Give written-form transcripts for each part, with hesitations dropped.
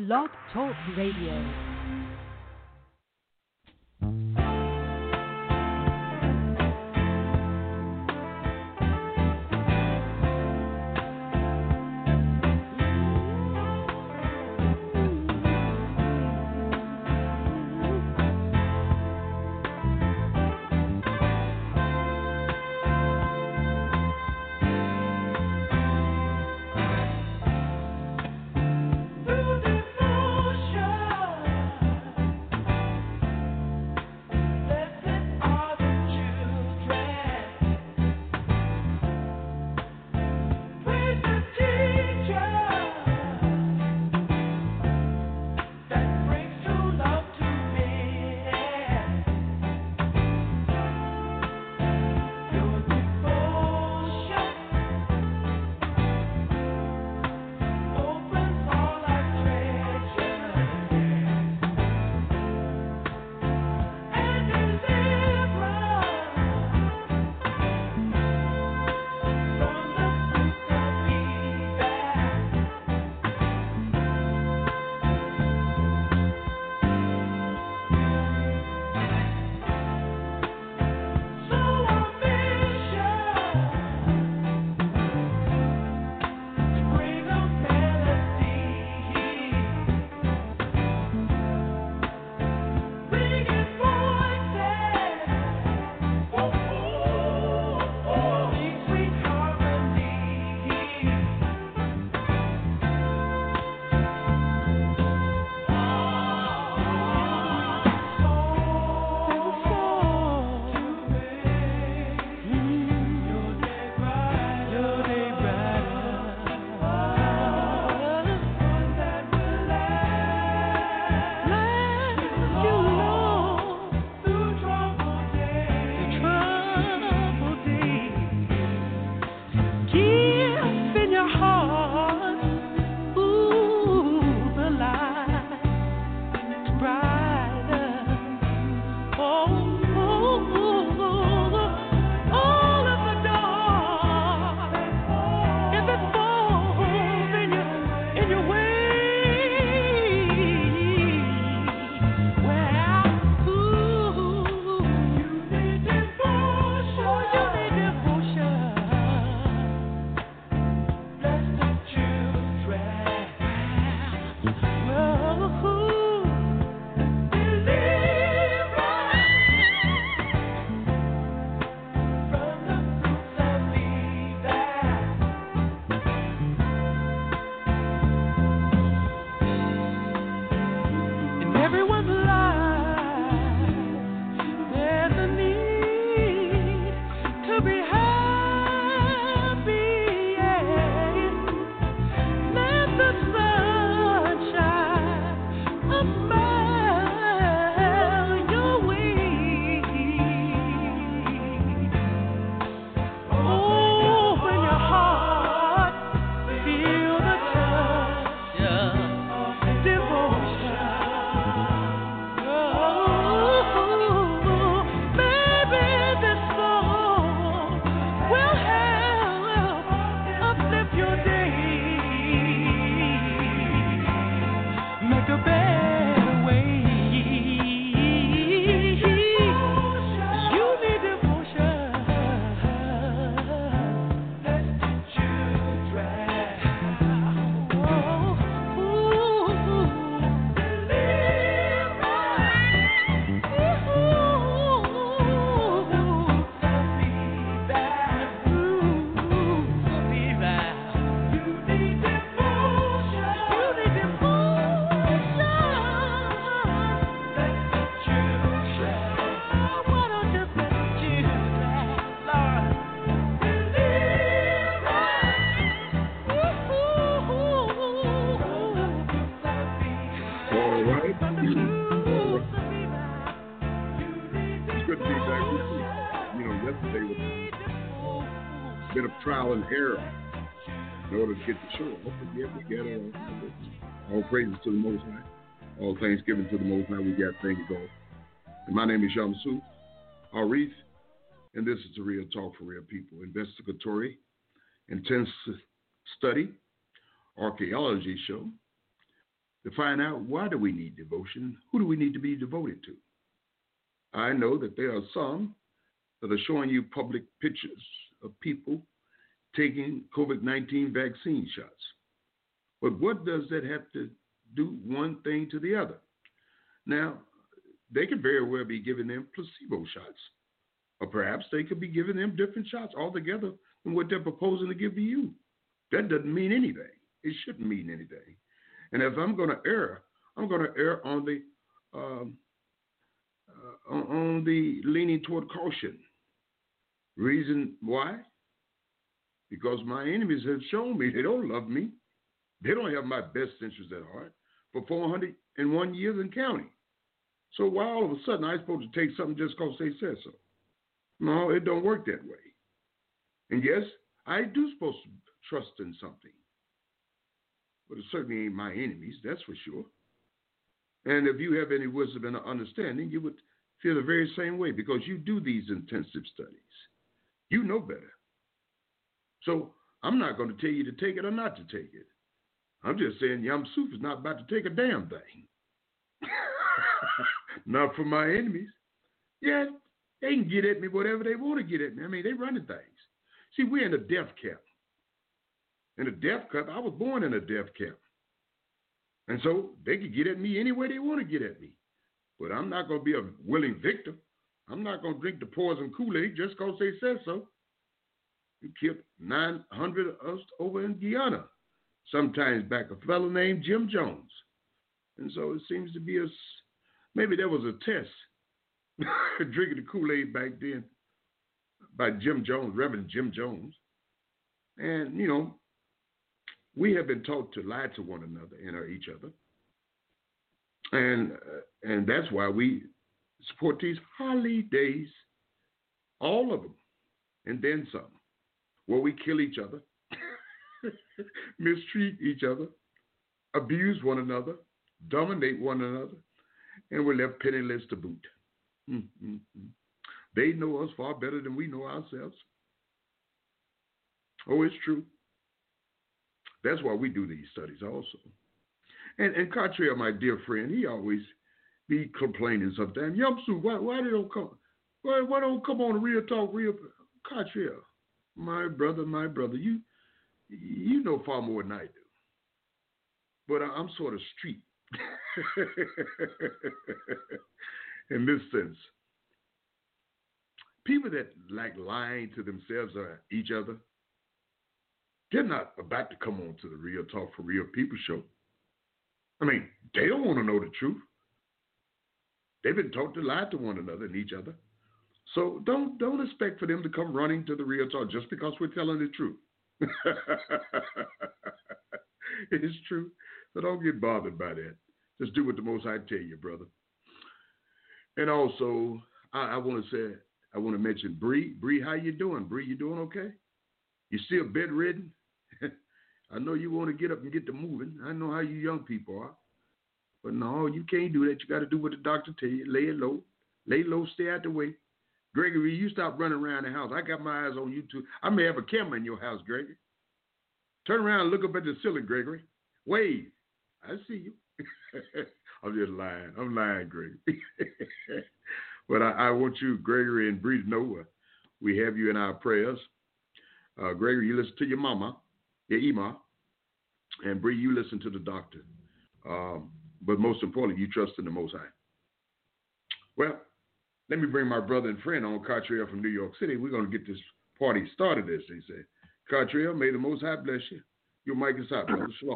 Blog Talk Radio. Trial and error in order to get the show. Hopefully we able to get it. All praises to the Most High. All thanksgiving to the Most High. We got things going. And my name is Shamsu Arif, and this is the Real Talk for Real People. Investigatory, intensive study, archaeology show to find out why do we need devotion, who do we need to be devoted to. I know that there are some that are showing you public pictures of people taking COVID-19 vaccine shots. But what does that have to do one thing to the other? Now, they could very well be giving them placebo shots, or perhaps they could be giving them different shots altogether than what they're proposing to give to you. That doesn't mean anything. It shouldn't mean anything. And if I'm going to err, I'm going to err on the leaning toward caution. Reason why? Because my enemies have shown me they don't love me. They don't have my best interests at heart for 401 years and counting. So why all of a sudden I'm supposed to take something just because they said so? No, it don't work that way. And yes, I do supposed to trust in something. But it certainly ain't my enemies, that's for sure. And if you have any wisdom and understanding, you would feel the very same way because you do these intensive studies. You know better. So I'm not going to tell you to take it or not to take it. I'm just saying Yam Suf is not about to take a damn thing. Not for my enemies. Yeah, they can get at me whatever they want to get at me. I mean, they running things. See, we're in a death camp. In a death camp, I was born in a death camp. And so they can get at me any way they want to get at me. But I'm not going to be a willing victim. I'm not going to drink the poison Kool-Aid just because they said so. You killed 900 of us over in Guyana. Sometimes back, a fellow named Jim Jones. And so it seems to be maybe there was a test drinking the Kool-Aid back then by Jim Jones, Reverend Jim Jones. And, you know, we have been taught to lie to one another and each other. And that's why we support these holidays, all of them, and then some, where we kill each other, mistreat each other, abuse one another, dominate one another, and we're left penniless to boot. Mm-hmm. They know us far better than we know ourselves. Oh, it's true. That's why we do these studies also. And Cartrell, my dear friend, he always be complaining sometimes. Yamsu, why they don't come? Why don't come on Real Talk, Real Cartrell? My brother, you know far more than I do. But I'm sort of street in this sense. People that like lying to themselves or each other, they're not about to come on to the Real Talk for Real People show. I mean, they don't want to know the truth. They've been taught to lie to one another and each other. So don't expect for them to come running to the Real Talk just because we're telling the truth. It's true. So don't get bothered by that. Just do what the Most High tell you, brother. And also, I want to mention Bree. Bree, how you doing? Bree, you doing okay? You still bedridden? I know you want to get up and get to moving. I know how you young people are. But no, you can't do that. You got to do what the doctor tell you. Lay it low. Lay low, stay out the way. Gregory, you stop running around the house. I got my eyes on you too. I may have a camera in your house, Gregory. Turn around and look up at the ceiling, Gregory. Wave. I see you. I'm just lying. I'm lying, Gregory. But I want you, Gregory and Bree, to know we have you in our prayers. Gregory, you listen to your mama, your Ima, and Bree, you listen to the doctor. But most importantly, you trust in the Most High. Well, let me bring my brother and friend on, Cartrell from New York City. We're going to get this party started, as they say. Cartrell, may the Most High bless you. Your mic is hot, brother. Shalom.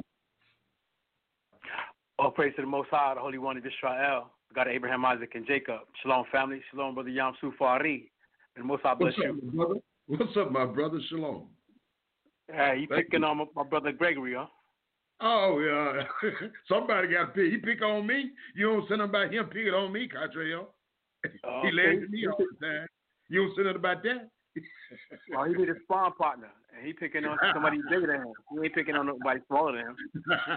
All praise to the Most High, the Holy One of Israel, God of Abraham, Isaac, and Jacob. Shalom, family. Shalom, brother Yamsu Fari. And the Most High bless you. Brother? What's up, my brother? Shalom. Hey, you picking on my brother Gregory, huh? Oh, yeah. Somebody got picked. He pick on me. You don't send about him picking on me, Cartrell. He lays at me all the time. You don't say nothing about that? Well, he need a spawn partner, and he picking on somebody bigger than him. He ain't picking on nobody smaller than him.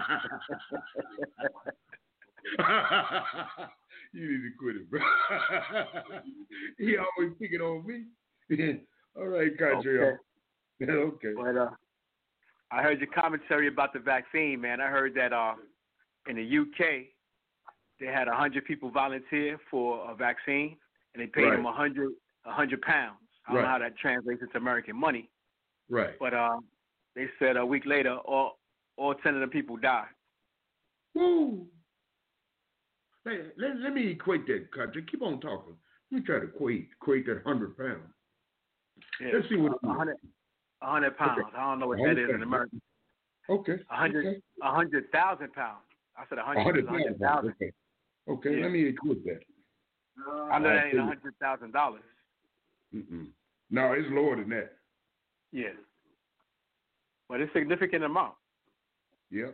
You need to quit it, bro. He always picking on me. All right, Cartrell. Okay. But I heard your commentary about the vaccine, man. I heard that in the UK, they had 100 people volunteer for a vaccine, and they paid them 100 pounds. I don't know how that translates into American money. Right. But they said a week later, all 10 of the people died. Woo! Let me equate that, country. Keep on talking. Let me try to equate that 100 pounds. Yeah. Let's see what it is. 100 pounds. Okay. I don't know what that is in American. Okay. 100,000 pounds. I said 100,000. Okay. Yeah. Let me equate that. I know that ain't $100,000. No, it's lower than that. Yeah. But it's a significant amount. Yep.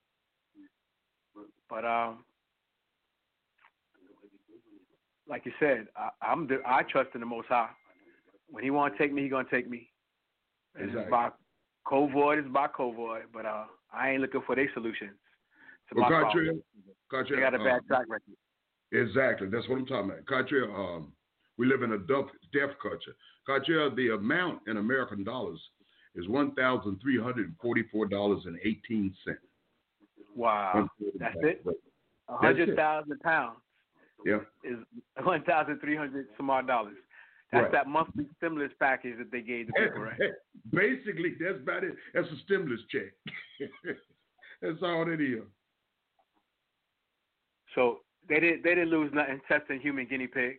But like you said, I trust in the Most High. When He want to take me, He gonna take me. And exactly. It's by COVID, but I ain't looking for their solutions to my problem. They got a bad track record. Exactly, that's what I'm talking about. Cartier, we live in a death culture. Cartier, the amount in American dollars is $1,344.18. Wow, that's it. 100,000 pounds. Yeah, is 1,300 some odd dollars. That's that monthly stimulus package that they gave the people, right? Basically, that's about it. That's a stimulus check. That's all it is. So they didn't lose nothing testing human guinea pigs.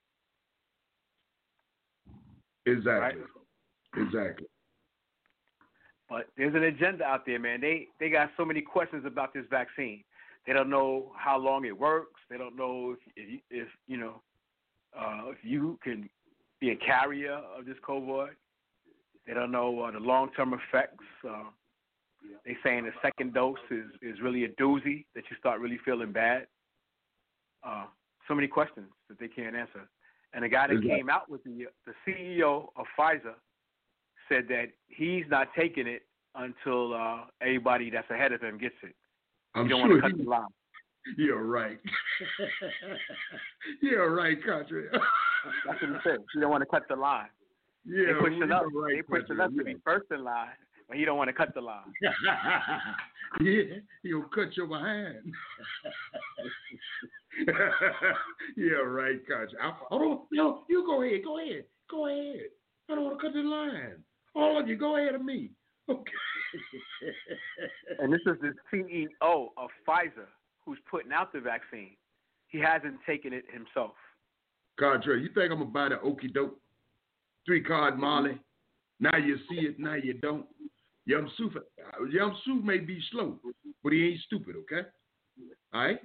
Exactly. Right? Exactly. But there's an agenda out there, man. They got so many questions about this vaccine. They don't know how long it works. They don't know if you can be a carrier of this COVID. They don't know the long-term effects. They saying the second dose is really a doozy, that you start really feeling bad. So many questions that they can't answer. And the guy that came out with the CEO of Pfizer said that he's not taking it until everybody that's ahead of him gets it. You don't want to cut the line. You're right. You're right, country. That's what he said. You don't want to cut the line. Yeah, they pushing up. Right, they pushing up to be first in line, but he don't want to cut the line. Yeah, he'll cut your behind. Yeah, right, country. I don't. No, you go ahead. Go ahead. I don't want to cut the line. All of you, go ahead of me. Okay. And this is the CEO of Pfizer who's putting out the vaccine. He hasn't taken it himself. Contrary, you think I'm going to buy the okie doke 3-card Molly? Now you see it, now you don't. Yum Suf may be slow, but he ain't stupid, okay? All right?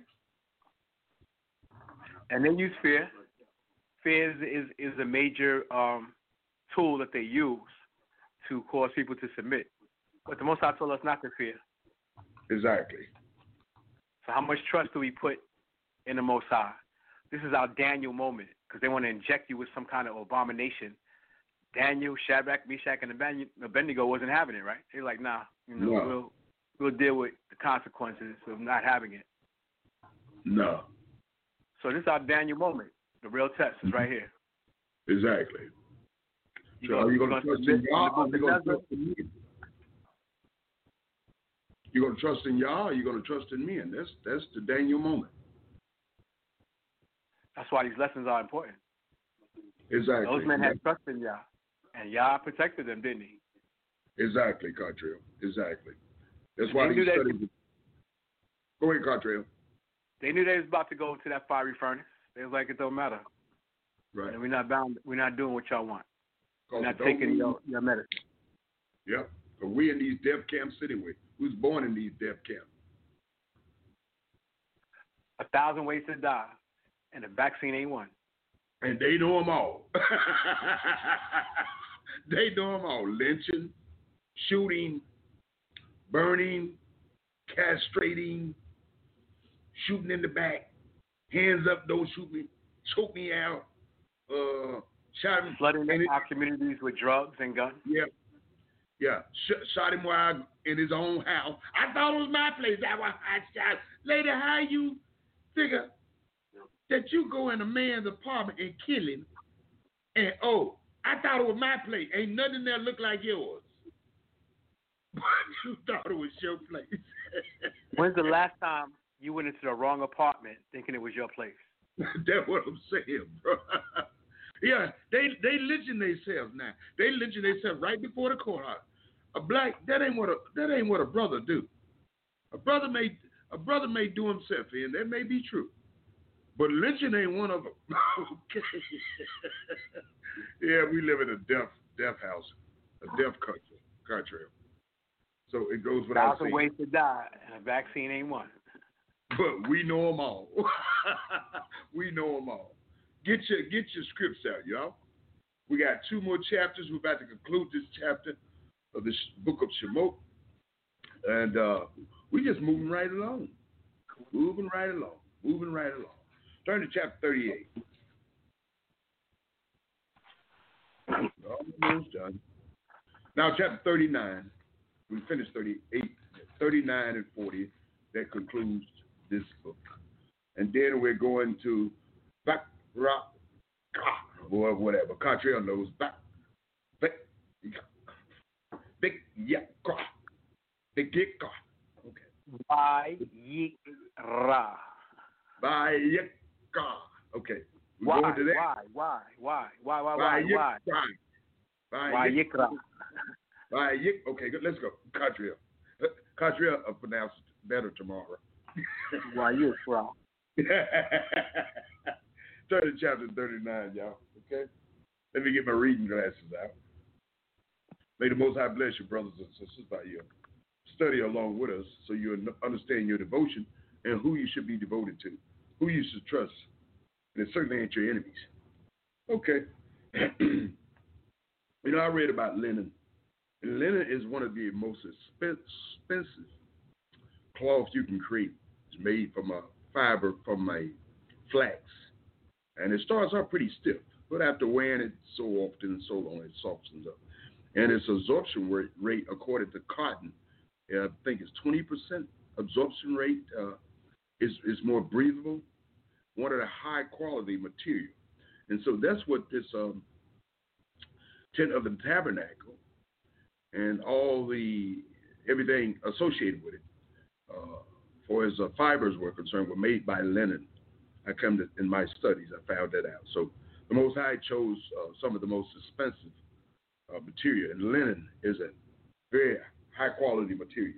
And they use fear. Fear is a major tool that they use to cause people to submit. But the Most High told us not to fear. Exactly. So how much trust do we put in the Most High? This is our Daniel moment, because they want to inject you with some kind of abomination. Daniel, Shadrach, Meshach, and Abednego wasn't having it, right? They're like, nah, we'll deal with the consequences of not having it. No. So this is our Daniel moment. The real test is right here. Exactly. So are you going to trust in Yah or are you going to trust in me? You're going to trust in Yah or you're going to trust in me? And that's the Daniel moment. That's why these lessons are important. Exactly. Those men had trust in Yah. And Yah protected them, didn't he? Exactly, Cartrell. Exactly. That's why they studied. Go ahead, Cartrell. They knew they was about to go into that fiery furnace. They was like, it don't matter. Right. And we're not bound. We're not doing what y'all want. We're not taking your medicine. Yep. But we in these death camps anyway. We was born in these death camps. 1,000 ways to die, and the vaccine ain't one. And they know them all. They know them all. Lynching, shooting, burning, castrating, shooting in the back, hands up, don't shoot me, choke me out, flooding our communities with drugs and guns. Yeah. Shot him while in his own house. I thought it was my place. That's why I shot. Lady, how you figure that you go in a man's apartment and kill him? And I thought it was my place. Ain't nothing there look like yours. But you thought it was your place. When's the last time you went into the wrong apartment thinking it was your place. That's what I'm saying, bro. Yeah, they lynching themselves now. They lynching themselves right before the courthouse. A black that ain't what a brother do. A brother may do himself in. That may be true, but lynching ain't one of them. Okay. Yeah, we live in a death house, a death country. So it goes without saying. 1,000 ways to die, and a vaccine ain't one. But we know them all. We know them all. Get your scripts out, y'all. We got 2 more chapters. We're about to conclude this chapter of this book of Shemot. And we just moving right along. Moving right along. Turn to chapter 38. Almost done. Now, chapter 39. We finished 38, 39, and 40. That concludes this book. And then we're going to or whatever. Contrell knows. Okay. Vayikra. Okay. Why? Going to that. Why? Okay, good. Let's go. Contrell. Contrell will pronounce it better tomorrow. Vayikra. Turn to chapter 39, y'all. Okay? Let me get my reading glasses out. May the Most High bless you, brothers and sisters, by your study along with us so you understand your devotion and who you should be devoted to, who you should trust. And it certainly ain't your enemies. Okay. I read about linen. And linen is one of the most expensive cloth you can create. It's made from a fiber from a flax. And it starts out pretty stiff, but after wearing it so often and so long, it softens up. And its absorption rate, according to cotton, I think it's 20% absorption rate, is more breathable, one of the high quality material. And so that's what this tent of the tabernacle and all everything associated with it, for as fibers were concerned, were made by linen. In my studies, I found that out. So the Most High chose some of the most expensive material, and linen is a very high quality material.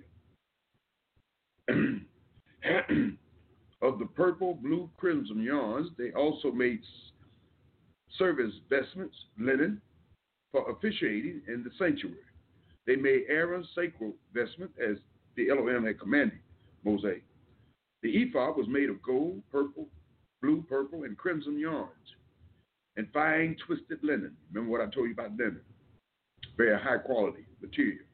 Of the purple, blue, crimson yarns, they also made service vestments, linen, for officiating in the sanctuary. They made Aaron's sacred vestment as the Elohim had commanded Moses. The ephod was made of gold, blue, purple, and crimson yarns, and fine twisted linen. Remember what I told you about linen? Very high quality material.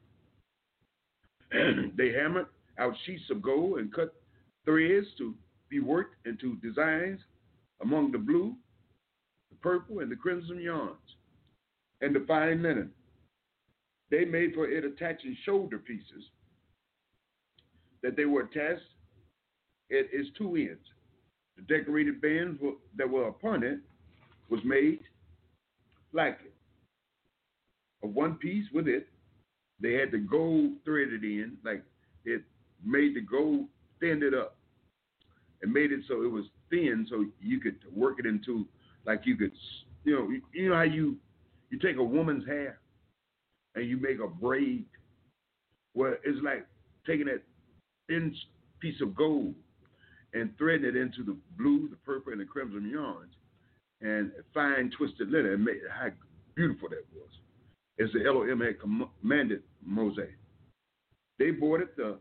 They hammered out sheets of gold and cut threads to be worked into designs among the blue, the purple, and the crimson yarns, and the fine linen. They made for it attaching shoulder pieces that they were attached at its 2 ends. The decorated bands that were upon it was made like it. Of one piece with it, they had the gold threaded in, like it made the gold thinned it up and made it so it was thin, so you could work it into, like you could, you know how you take a woman's hair and you make a braid. Well, it's like taking that thin piece of gold and threading it into the blue, the purple, and the crimson yarns, and fine twisted linen, and made how beautiful that was. As the Elohim had commanded Moses. They boarded the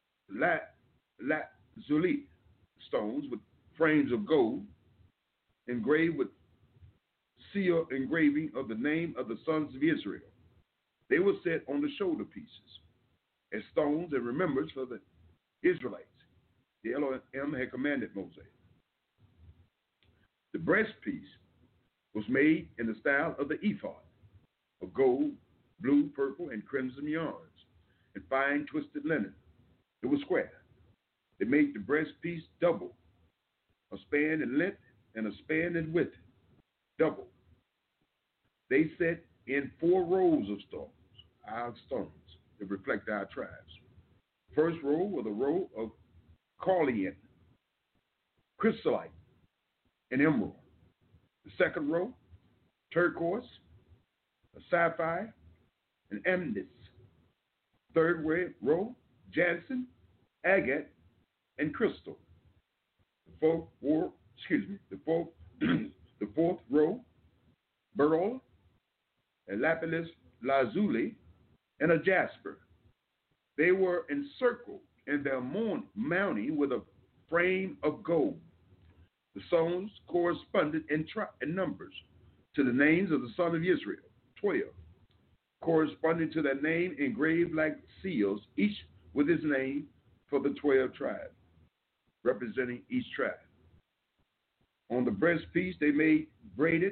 lazuli stones with frames of gold, engraved with seal engraving of the name of the sons of Israel. They were set on the shoulder pieces as stones and remembrance for the Israelites. The Elohim had commanded Moses. The breastpiece was made in the style of the ephod, of gold, blue, purple, and crimson yarns, and fine twisted linen. It was square. They made the breastpiece double, a span in length and a span in width, double. They set in 4 rows of stones, our stones, that reflect our tribes. First row was a row of carlion, chrysolite, and emerald. The second row, turquoise, a sapphire, and amethyst. Third row, jasmine, agate, and crystal. The fourth row, beryl, a lapis lazuli, and a jasper. They were encircled in their mounting with a frame of gold. The stones corresponded in numbers to the names of the sons of Israel, 12, corresponding to their name engraved like seals, each with his name for the 12 tribes, representing each tribe. On the breastpiece, they made braided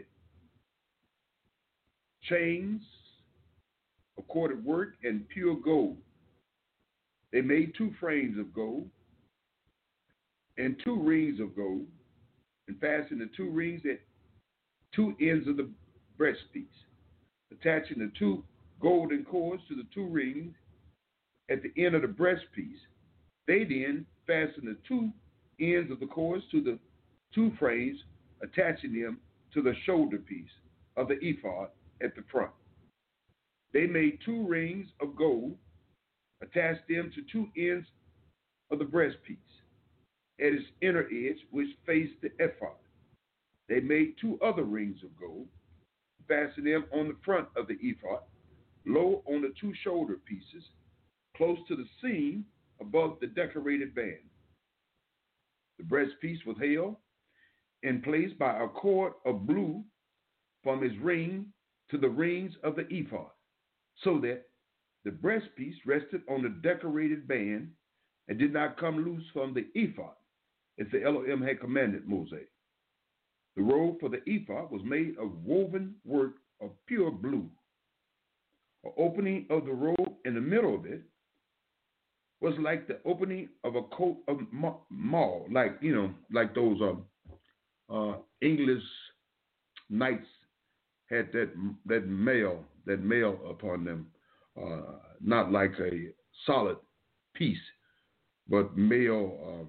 chains of corded work and pure gold. They made 2 frames of gold and 2 rings of gold, and fastened the 2 rings at 2 ends of the breastpiece, attaching the 2 golden cords to the 2 rings at the end of the breastpiece. They then fastened the 2 ends of the cords to the 2 frames, attaching them to the shoulder piece of the ephod at the front. They made 2 rings of gold, attached them to 2 ends of the breastpiece at its inner edge, which faced the ephod. They made 2 other rings of gold, fastened them on the front of the ephod, low on the 2 shoulder pieces, close to the seam above the decorated band. The breastpiece was held in place by a cord of blue from its ring to the rings of the ephod, so that the breastpiece rested on the decorated band and did not come loose from the ephod, as the Elohim had commanded Moses. The robe for the ephod was made of woven work of pure blue. An opening of the robe in the middle of it was like the opening of a coat of mail, like those English knights had that mail upon them, not like a solid piece, but mail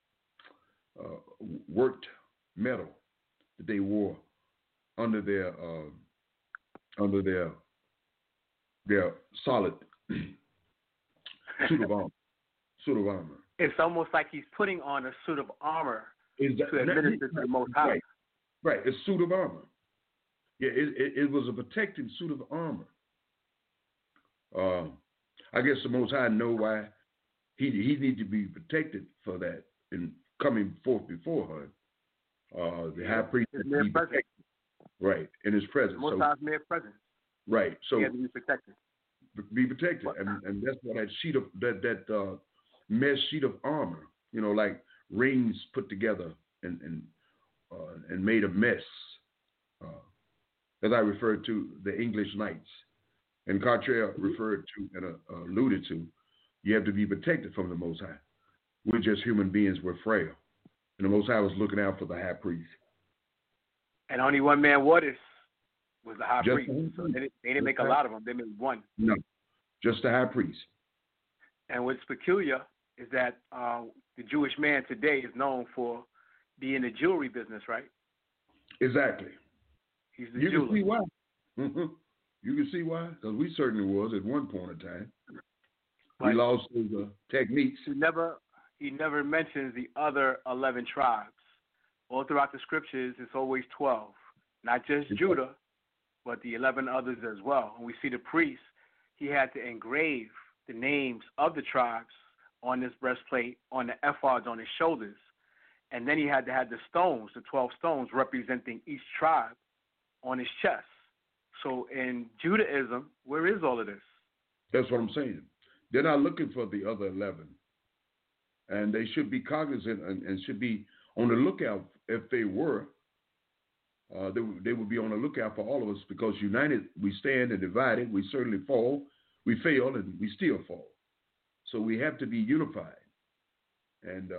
worked metal that they wore under their solid suit of armor. It's almost like he's putting on a suit of armor to administer to the Most High. Right, a suit of armor. Yeah, it was a protecting suit of armor. I guess the Most High know why he needs to be protected for that in coming forth before her. The high priest has to be protected. Right, in his presence. Most High's mere presence. Right, so he has to be protected. Be protected, and that's why that sheet of that mesh sheet of armor, like rings put together and made of mesh. As I referred to the English knights, and Cartrell referred to and alluded to, you have to be protected from the Most High. We're just human beings. We're frail, and the Most High was looking out for the high priest. And only one man wore this. Was the high priest. So they didn't make a lot of them. They made one. No, just the high priest. And what's peculiar is that the Jewish man today is known for being in the jewelry business, right? Exactly. He's the jeweler. Can see why. Mm-hmm. You can see why, because we certainly was at one point in time. We lost those techniques. He never mentions the other 11 tribes. All throughout the scriptures, it's always 12. Not just Judah, but the 11 others as well. And we see the priest, he had to engrave the names of the tribes on this breastplate, on the ephods on his shoulders. And then he had to have the stones, the 12 stones representing each tribe on his chest. So in Judaism, where is all of this? That's what I'm saying. They're not looking for the other 11. And they should be cognizant and should be on the lookout. If they were, they would be on the lookout for all of us, because united we stand, and divided we certainly fall. We fail and we still fall. So we have to be unified. And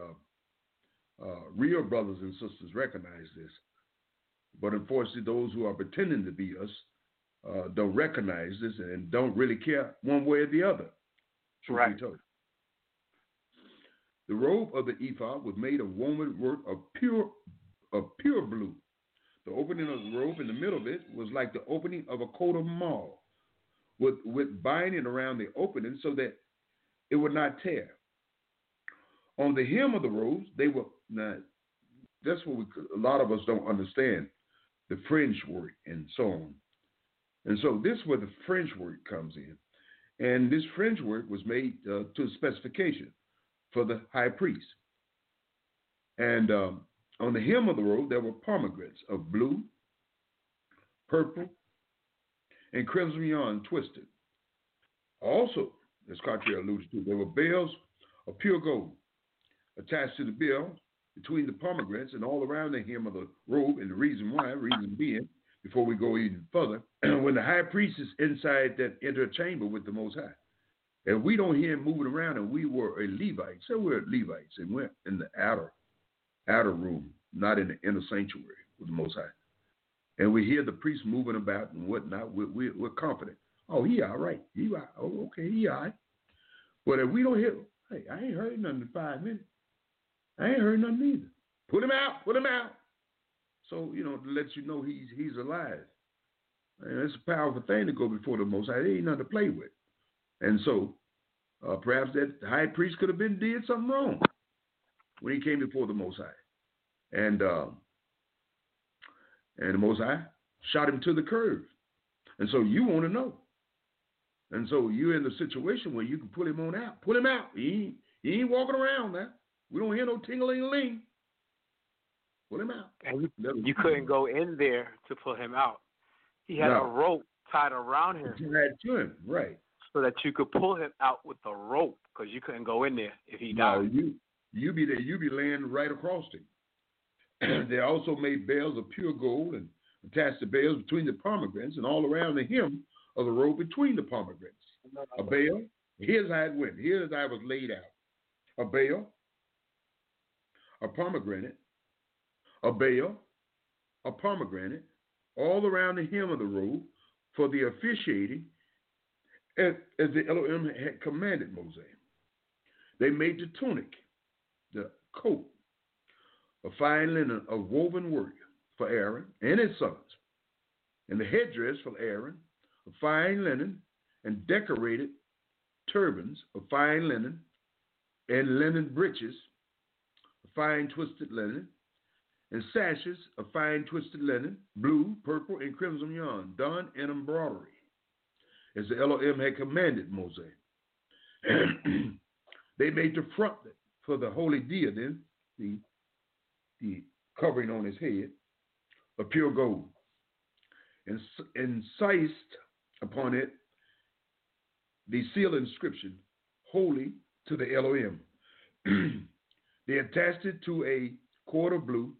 real brothers and sisters recognize this. But unfortunately, those who are pretending to be us don't recognize this and don't really care one way or the other. Truth be told. The robe of the ephod was made of woven work of pure blue. The opening of the robe in the middle of it was like the opening of a coat of mail, with binding around the opening so that it would not tear. On the hem of the robes, they were now. That's what a lot of us don't understand, the fringe work and so on. And so this is where the fringe work comes in. And this fringe work was made to specification for the high priest. And on the hem of the robe, there were pomegranates of blue, purple, and crimson yarn twisted. Also, as Cartier alluded to, there were bells of pure gold attached to the bell between the pomegranates and all around the hem of the robe. And the reason being, before we go even further, when the high priest is inside that inner chamber with the Most High, and we don't hear him moving around, and we were a Levite, so we're Levites, and we're in the outer room, not in the inner sanctuary with the Most High. And we hear the priest moving about and whatnot, we're confident. Oh, he all right. He all right. Oh, okay, he all right. But if we don't hear, hey, I ain't heard nothing in 5 minutes. I ain't heard nothing either. Put him out. So, to let you know he's alive. And it's a powerful thing to go before the Most High. There ain't nothing to play with. And so, perhaps that high priest could have did something wrong when he came before the Most High. And the Most High shot him to the curve. And so you want to know. And so you're in the situation where you can pull him on out. Pull him out. He ain't walking around now. We don't hear no ting-a-ling-a-ling. Pull him out. And you couldn't go in there to pull him out. He had a rope tied around him. Tied to him, right. So that you could pull him out with the rope, because you couldn't go in there if he died. No, you be there. You be laying right across him. They also made bells of pure gold and attached the bells between the pomegranates and all around the hem of the rope between the pomegranates. A bell, here's how it went. Here's how it was laid out. A bell, a pomegranate, a bell, a pomegranate, all around the hem of the robe for the officiating as the Elohim had commanded Moses. They made the tunic, the coat, of fine linen of woven work for Aaron and his sons, and the headdress for Aaron of fine linen, and decorated turbans of fine linen, and linen breeches of fine twisted linen, and sashes of fine twisted linen, blue, purple, and crimson yarn, done in embroidery, as the Elohim had commanded Moses. They made the frontlet for the holy diadem, the covering on his head, of pure gold, and incised upon it the seal inscription, holy to the Elohim. They attached it to a cord of blue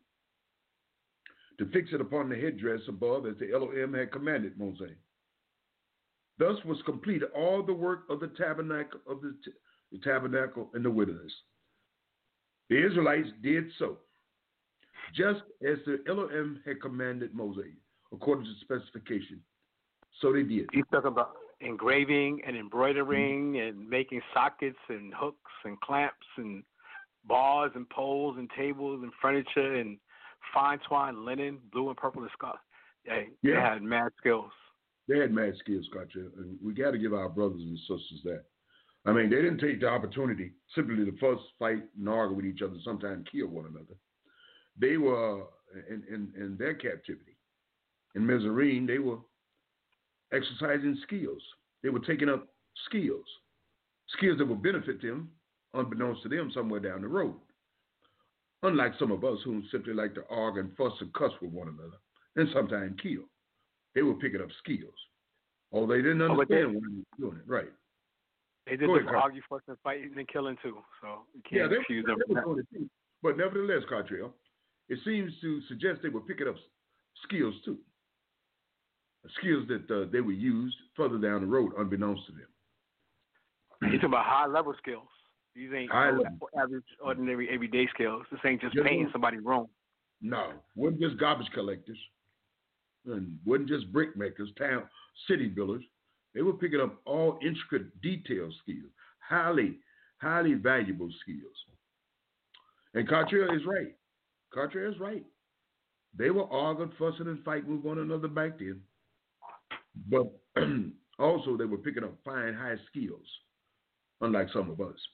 to fix it upon the headdress above, as the Elohim had commanded Moses. Thus was completed all the work of the tabernacle the tabernacle in the wilderness. The Israelites did so, just as the Elohim had commanded Moses, according to specification. So they did. You talk about engraving and embroidering and making sockets and hooks and clamps and bars and poles and tables and furniture and fine twine linen, blue and purple and scarlet. They had mad skills. They had mad skills, Gotcha. And we got to give our brothers and sisters that. I mean, they didn't take the opportunity simply to fuss, fight, and argue with each other, sometimes kill one another. They were in their captivity. In Mizraim, they were exercising skills. They were taking up skills that would benefit them, unbeknownst to them, somewhere down the road. Unlike some of us who simply like to argue and fuss and cuss with one another, and sometimes kill. They were picking up skills. Although they didn't understand why they were doing it. Right. They did this argue, fussing, fighting, and killing too. So you can't confuse them. But nevertheless, Cartrell, it seems to suggest they were picking up skills too. Skills that they would use further down the road, unbeknownst to them. You're talking about high-level skills. These ain't average, ordinary, everyday skills. This ain't just painting somebody's room. No, wasn't just garbage collectors, and wasn't just brick makers, city builders. They were picking up all intricate detail skills, highly valuable skills. And Cartier is right. Cartier is right. They were arguing, fussing, and fighting with one another back then. But also, they were picking up fine, high skills, unlike some of us.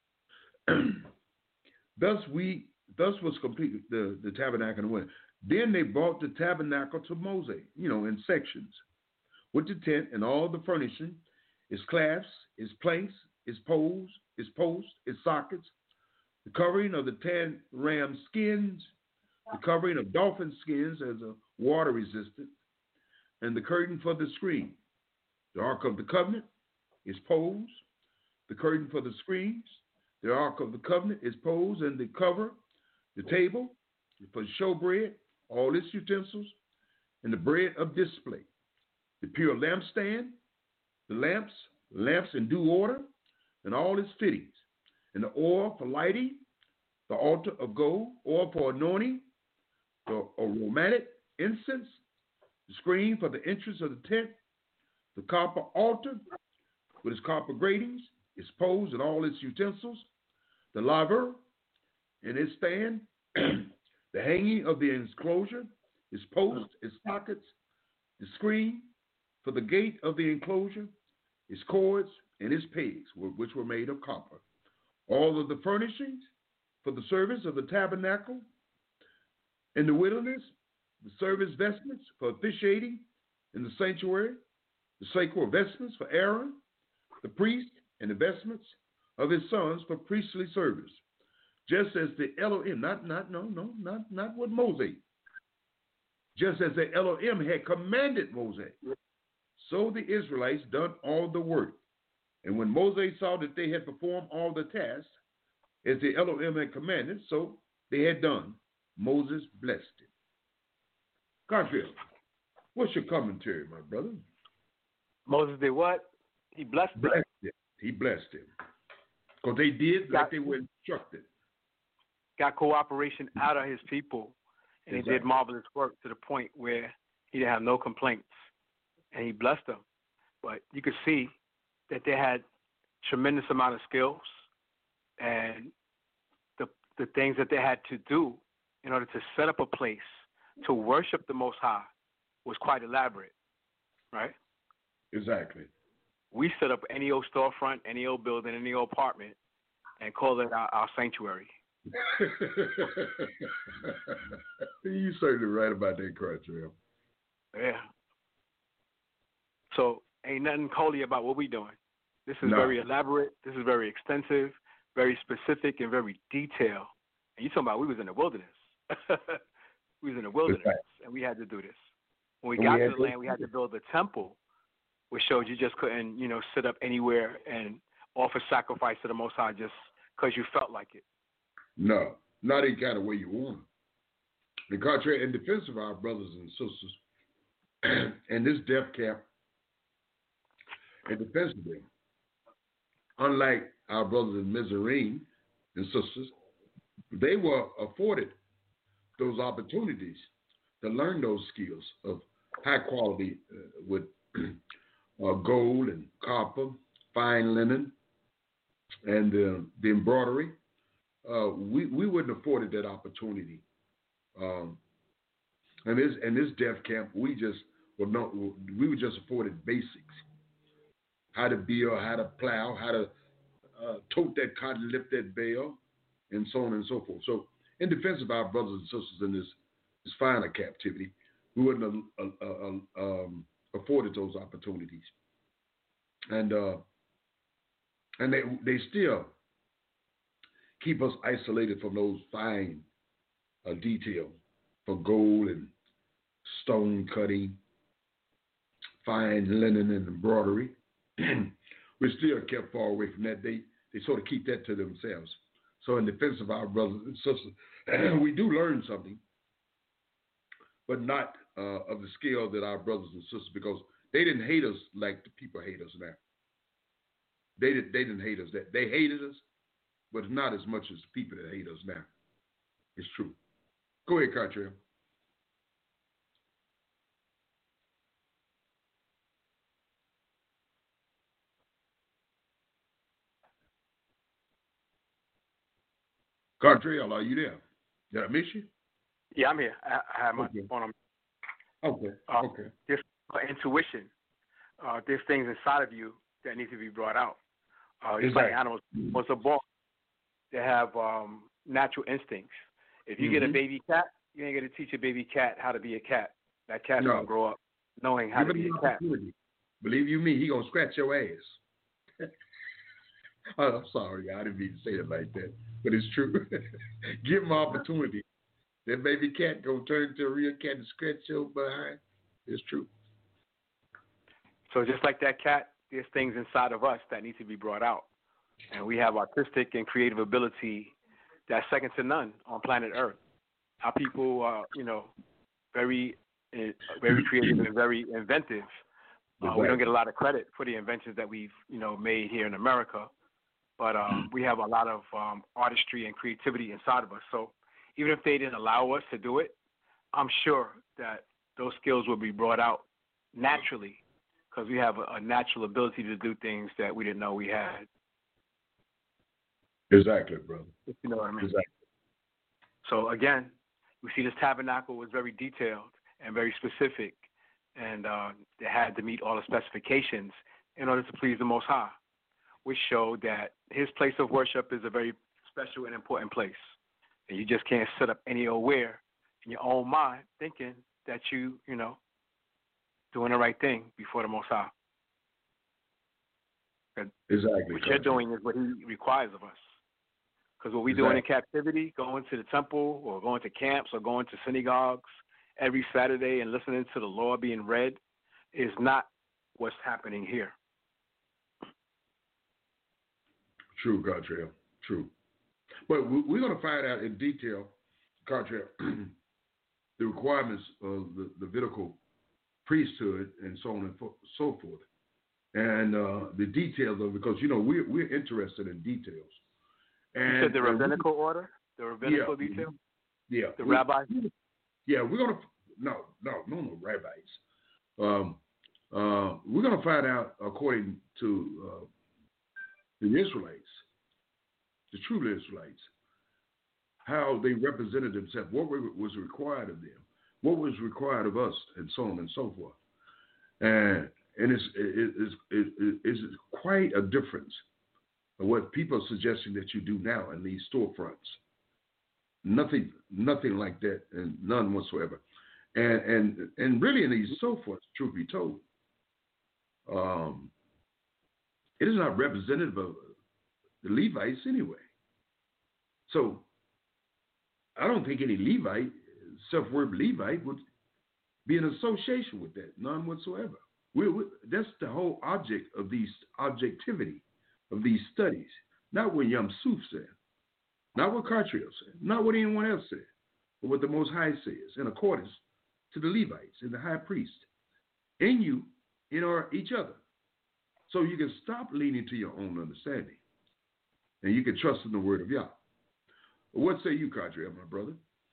thus was complete the tabernacle and went. Then they brought the tabernacle to Moses, in sections, with the tent and all the furnishing, its clasps, its planks, its poles, its sockets, the covering of the 10 ram skins, the covering of dolphin skins as a water resistant, and the curtain for the screen. The Ark of the Covenant, its poles, the curtain for the screens, the Ark of the Covenant, its poles, and the cover, the table for the showbread, all its utensils, and the bread of display, the pure lampstand, the lamps in due order, and all its fittings, and the oil for lighting, the altar of gold, oil for anointing, the aromatic incense, the screen for the entrance of the tent, the copper altar with its copper gratings, its poles and all its utensils, the laver and its stand, the hanging of the enclosure, its posts, its sockets, the screen for the gate of the enclosure, its cords and its pegs, which were made of copper. All of the furnishings for the service of the tabernacle in the wilderness, the service vestments for officiating in the sanctuary, the sacred vestments for Aaron, the priest, and the vestments of his sons for priestly service, just as the Elohim, not what Moses, just as the Elohim had commanded Moses, so the Israelites done all the work. And when Moses saw that they had performed all the tasks as the Elohim had commanded, so they had done, Moses blessed it. Garfield, what's your commentary, my brother? Moses did what? He blessed them. He blessed him. Because they did like they were instructed. Got cooperation out of his people, and He did marvelous work to the point where he didn't have no complaints, and he blessed them. But you could see that they had tremendous amount of skills, and the things that they had to do in order to set up a place to worship the Most High was quite elaborate, right? Exactly. We set up any old storefront, any old building, any old apartment, and call it our sanctuary. You're certainly right about that, Cartrell. Yeah. So ain't nothing holy about what we doing. This is very elaborate. This is very extensive, very specific, and very detailed. And you talking about we was in the wilderness. We was in the wilderness, and we had to do this. When we got to the land, we had to build a temple, which showed you just couldn't, sit up anywhere and offer sacrifice to the Most High just because you felt like it. No, not any kind of way you want. The contrary, in defense of our brothers and sisters, and this death camp, in defense of them, unlike our brothers in Mizraim and sisters, they were afforded those opportunities to learn those skills of high quality with gold and copper, fine linen, and the embroidery. We wouldn't afforded that opportunity. And this death camp, we were just afforded basics: how to build, how to plow, how to tote that cotton, lift that bale, and so on and so forth. So, in defense of our brothers and sisters in this final captivity, we wouldn't have afforded those opportunities, and they still keep us isolated from those fine detail for gold and stone cutting, fine linen and embroidery. We're still kept far away from that. They sort of keep that to themselves. So in defense of our brothers and sisters, we do learn something, but not of the scale that our brothers and sisters, because they didn't hate us like the people hate us now. They didn't hate us. They hated us, but not as much as the people that hate us now. It's true. Go ahead, Cartrell. Cartrell, are you there? Did I miss you? Yeah, I'm here. I have my phone on. Okay. Okay. Just intuition. There's things inside of you that need to be brought out. Just like animals are born, they have natural instincts. If you get a baby cat, you ain't going to teach a baby cat how to be a cat. That cat's going to grow up knowing how to be a cat. Believe you me, he going to scratch your ass. Oh, I'm sorry, I didn't mean to say it like that, but it's true. Give him opportunity. That baby cat going to turn into a real cat and scratch your behind. It's true. So just like that cat, there's things inside of us that need to be brought out. And we have artistic and creative ability that's second to none on planet Earth. Our people are, very creative and very inventive. We don't get a lot of credit for the inventions that we've, made here in America. But we have a lot of artistry and creativity inside of us. So even if they didn't allow us to do it, I'm sure that those skills will be brought out naturally because we have a natural ability to do things that we didn't know we had. Exactly, brother. If you know what I mean. Exactly. So again, we see this tabernacle was very detailed and very specific, and they had to meet all the specifications in order to please the Most High, which showed that his place of worship is a very special and important place. And you just can't sit up any old where in your own mind thinking that you doing the right thing before the Most High. Exactly. What you're doing is what he requires of us. Because what we're doing in captivity, going to the temple or going to camps or going to synagogues every Saturday and listening to the law being read is not what's happening here. True, Cartrell. True. But we're going to find out in detail, Cartrell, the requirements of the Levitical priesthood and so on and so forth. And the details of it, because, we're interested in details. And, you said the rabbinical order? The rabbinical detail? Yeah. The rabbis? Yeah, we're going to, no rabbis. We're going to find out, according to the Israelites, the true Israelites, how they represented themselves, what was required of them, what was required of us, and so on and so forth. And it's quite a difference of what people are suggesting that you do now in these storefronts. Nothing like that, and none whatsoever. And really in these storefronts, truth be told, it is not representative of the Levites anyway. So I don't think any Levite, self-word Levite, would be in association with that, none whatsoever. That's the whole object of these objectivity of these studies. Not what Yam Suf said, not what Cartrell said, not what anyone else said, but what the Most High says in accordance to the Levites and the high priest in you, in each other. So you can stop leaning to your own understanding and you can trust in the word of Yah. What say you, Cartrell, my brother?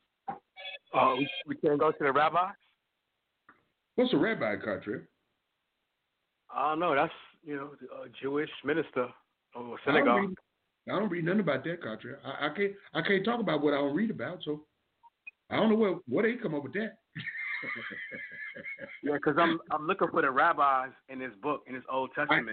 We can't go to the rabbi? What's a rabbi, Cartrell? I don't know. That's, a Jewish minister or synagogue. I don't read nothing about that, Cartrell. I can't talk about what I don't read about, so I don't know where they come up with that. Yeah, because I'm looking for the rabbis in this book, in this Old Testament.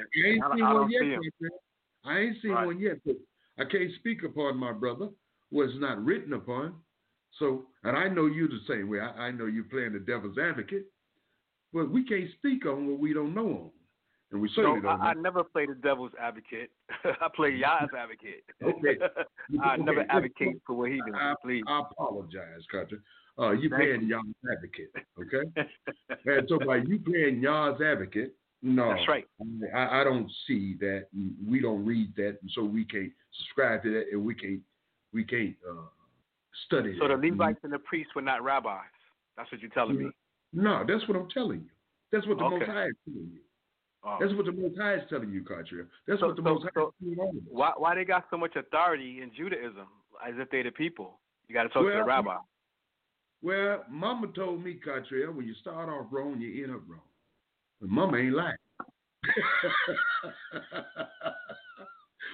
I ain't seen one yet, but I can't speak upon my brother was not written upon. So, and I know you the same way. I know you playing the devil's advocate, but we can't speak on what we don't know on. And we certainly don't know. I never play the devil's advocate. I play Yah's advocate. Okay. I never advocate for what he does, please. I apologize, Carter. You playing Yah's advocate, okay? And so by you playing Yah's advocate, no. That's right. I don't see that. We don't read that, and so we can't subscribe to that, and we can't study so that. So the Levites and the priests were not rabbis. That's what you're telling me. No, that's what I'm telling you. That's what the Most High is telling you. Oh. That's what the Most High is telling you, Cartrell. That's what the Most High is telling you. Why they got so much authority in Judaism, as if they're the people? You got to talk to the rabbi. Well, Mama told me, Cartrell, when you start off wrong, you end up wrong. But Mama ain't lying.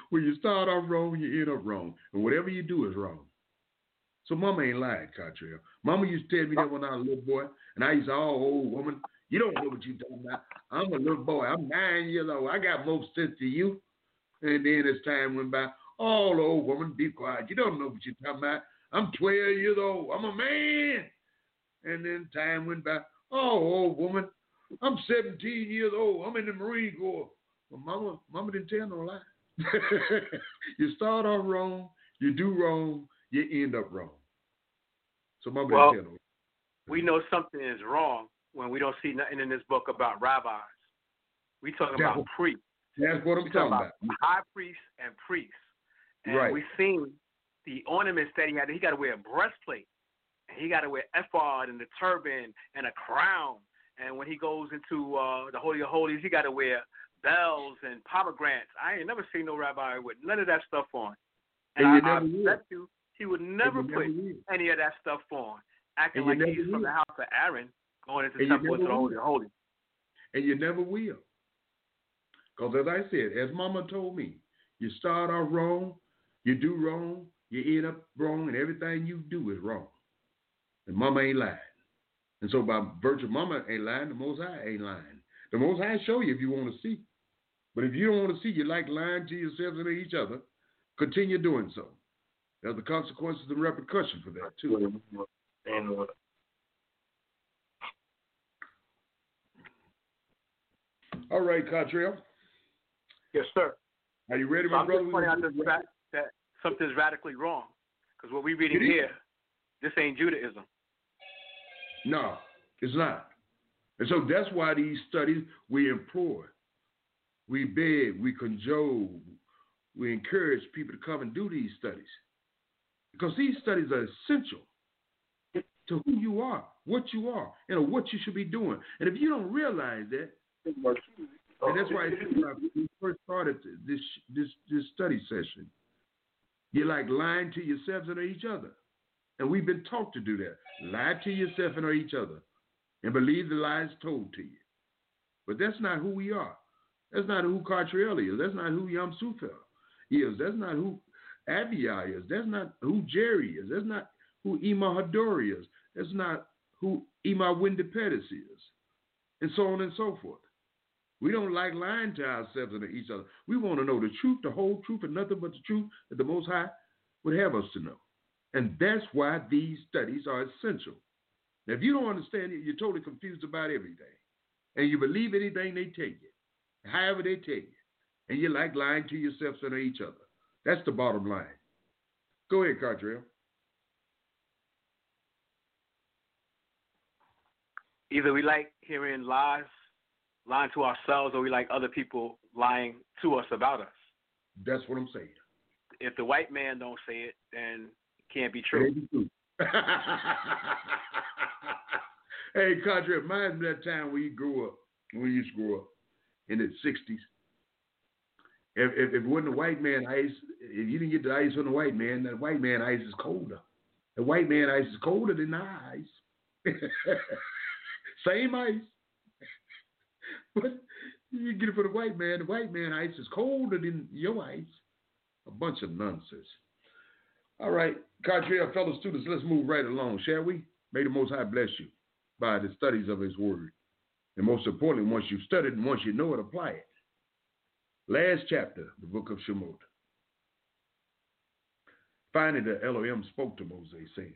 When you start off wrong, you end up wrong. And whatever you do is wrong. So Mama ain't lying, Cottrell. Mama used to tell me that when I was a little boy, and I used to say, oh, old woman, you don't know what you're talking about. I'm a little boy. I'm 9 years old. I got more sense than you. And then as time went by, oh, old woman, be quiet. You don't know what you're talking about. I'm 12 years old. I'm a man. And then time went by, oh, old woman, I'm 17 years old. I'm in the Marine Corps. Well, Mama didn't tell no lie. You start off wrong, you do wrong, you end up wrong. So Mama didn't tell no lie. We know something is wrong when we don't see nothing in this book about rabbis. We talking about priests. That's what I'm talking about. High priests and priests. And right. We've seen the ornaments that he had. He got to wear a breastplate. And he got to wear ephod and the turban and a crown. And when he goes into the Holy of Holies, he got to wear bells and pomegranates. I ain't never seen no rabbi with none of that stuff on. And I bet you he would never put any of that stuff on, acting like he's from the house of Aaron, going into the temple into the Holy of Holies. And you never will. Because as I said, as Mama told me, you start off wrong, you do wrong, you end up wrong, and everything you do is wrong. And Mama ain't lying. And so by virtue, Mama ain't lying, the Most High ain't lying. The Most High show you if you want to see. But if you don't want to see, you like lying to yourselves and to each other, continue doing so. There's the consequences and repercussions for that, too. All right, Cottrell. Yes, sir. Are you ready, so my brother? I'm just pointing out the fact that something's radically wrong. Because what we're reading here, this ain't Judaism. No, it's not. And so that's why these studies we implore, we beg, we cajole, we encourage people to come and do these studies. Because these studies are essential to who you are, what you are, and what you should be doing. And if you don't realize that, and that's why when we first started this study session, you're like lying to yourselves and to each other. And we've been taught to do that. Lie to yourself and to each other. And believe the lies told to you. But that's not who we are. That's not who Cottrell is. That's not who Yam Sufel is. That's not who Abiyah is. That's not who Jerry is. That's not who Ima Hadori is. That's not who Ima Wendy Pettis is. And so on and so forth. We don't like lying to ourselves and to each other. We want to know the truth, the whole truth, and nothing but the truth that the Most High would have us to know. And that's why these studies are essential. Now, if you don't understand it, you're totally confused about everything. And you believe anything they tell you, however they tell you. And you like lying to yourselves and to each other. That's the bottom line. Go ahead, Cottrell. Either we like hearing lies, lying to ourselves, or we like other people lying to us about us. That's what I'm saying. If the white man don't say it, then it can't be true. Hey, Cottrell, reminds me of that time when you used to grow up in the 60s. If it wasn't a white man ice, if you didn't get the ice from the white man, that white man ice is colder. The white man ice is colder than the ice. Same ice. But you get it from the white man ice is colder than your ice. A bunch of nonsense. All right, Cottrell, fellow students, let's move right along, shall we? May the Most High bless you by the studies of His Word. And most importantly, once you've studied and once you know it, apply it. Last chapter, the book of Shemot. Finally, the Elohim spoke to Moses, saying,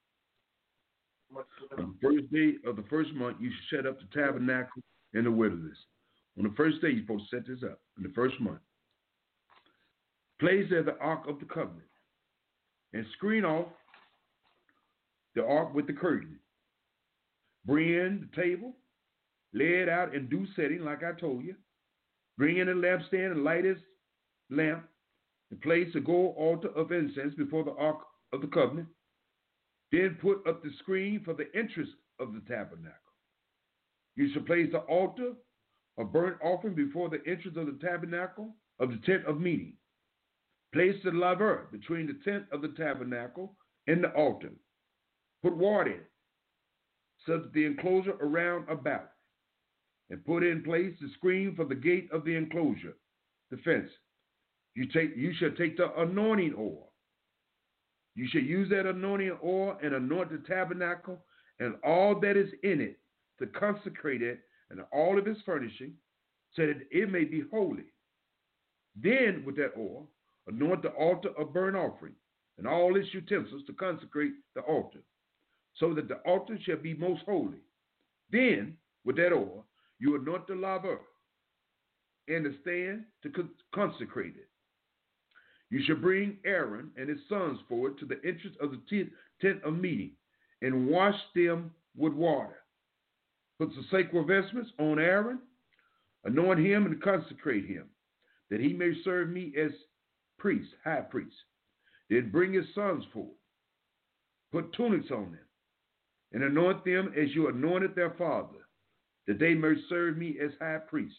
on the first day of the first month, you should set up the tabernacle in the wilderness. On the first day, you're supposed to set this up, in the first month. Place there the Ark of the Covenant and screen off the Ark with the curtain. Bring in the table, lay it out in due setting, like I told you. Bring in a lampstand and light his lamp and place a gold altar of incense before the Ark of the Covenant. Then put up the screen for the entrance of the tabernacle. You shall place the altar of burnt offering before the entrance of the tabernacle of the tent of meeting. Place the laver between the tent of the tabernacle and the altar. Put water in it, so that the enclosure around about, and put in place the screen for the gate of the enclosure, the fence. You shall take the anointing oil. You shall use that anointing oil and anoint the tabernacle and all that is in it, to consecrate it and all of its furnishing, so that it may be holy. Then with that oil, anoint the altar of burnt offering and all its utensils, to consecrate the altar, so that the altar shall be most holy. Then with that oil, you anoint the laver and the stand to consecrate it. You shall bring Aaron and his sons forward to the entrance of the tent of meeting, and wash them with water. Put the sacred vestments on Aaron, anoint him and consecrate him, that he may serve me as priest, high priest. Then bring his sons forward. Put tunics on them, and anoint them as you anointed their father, that they may serve me as high priest.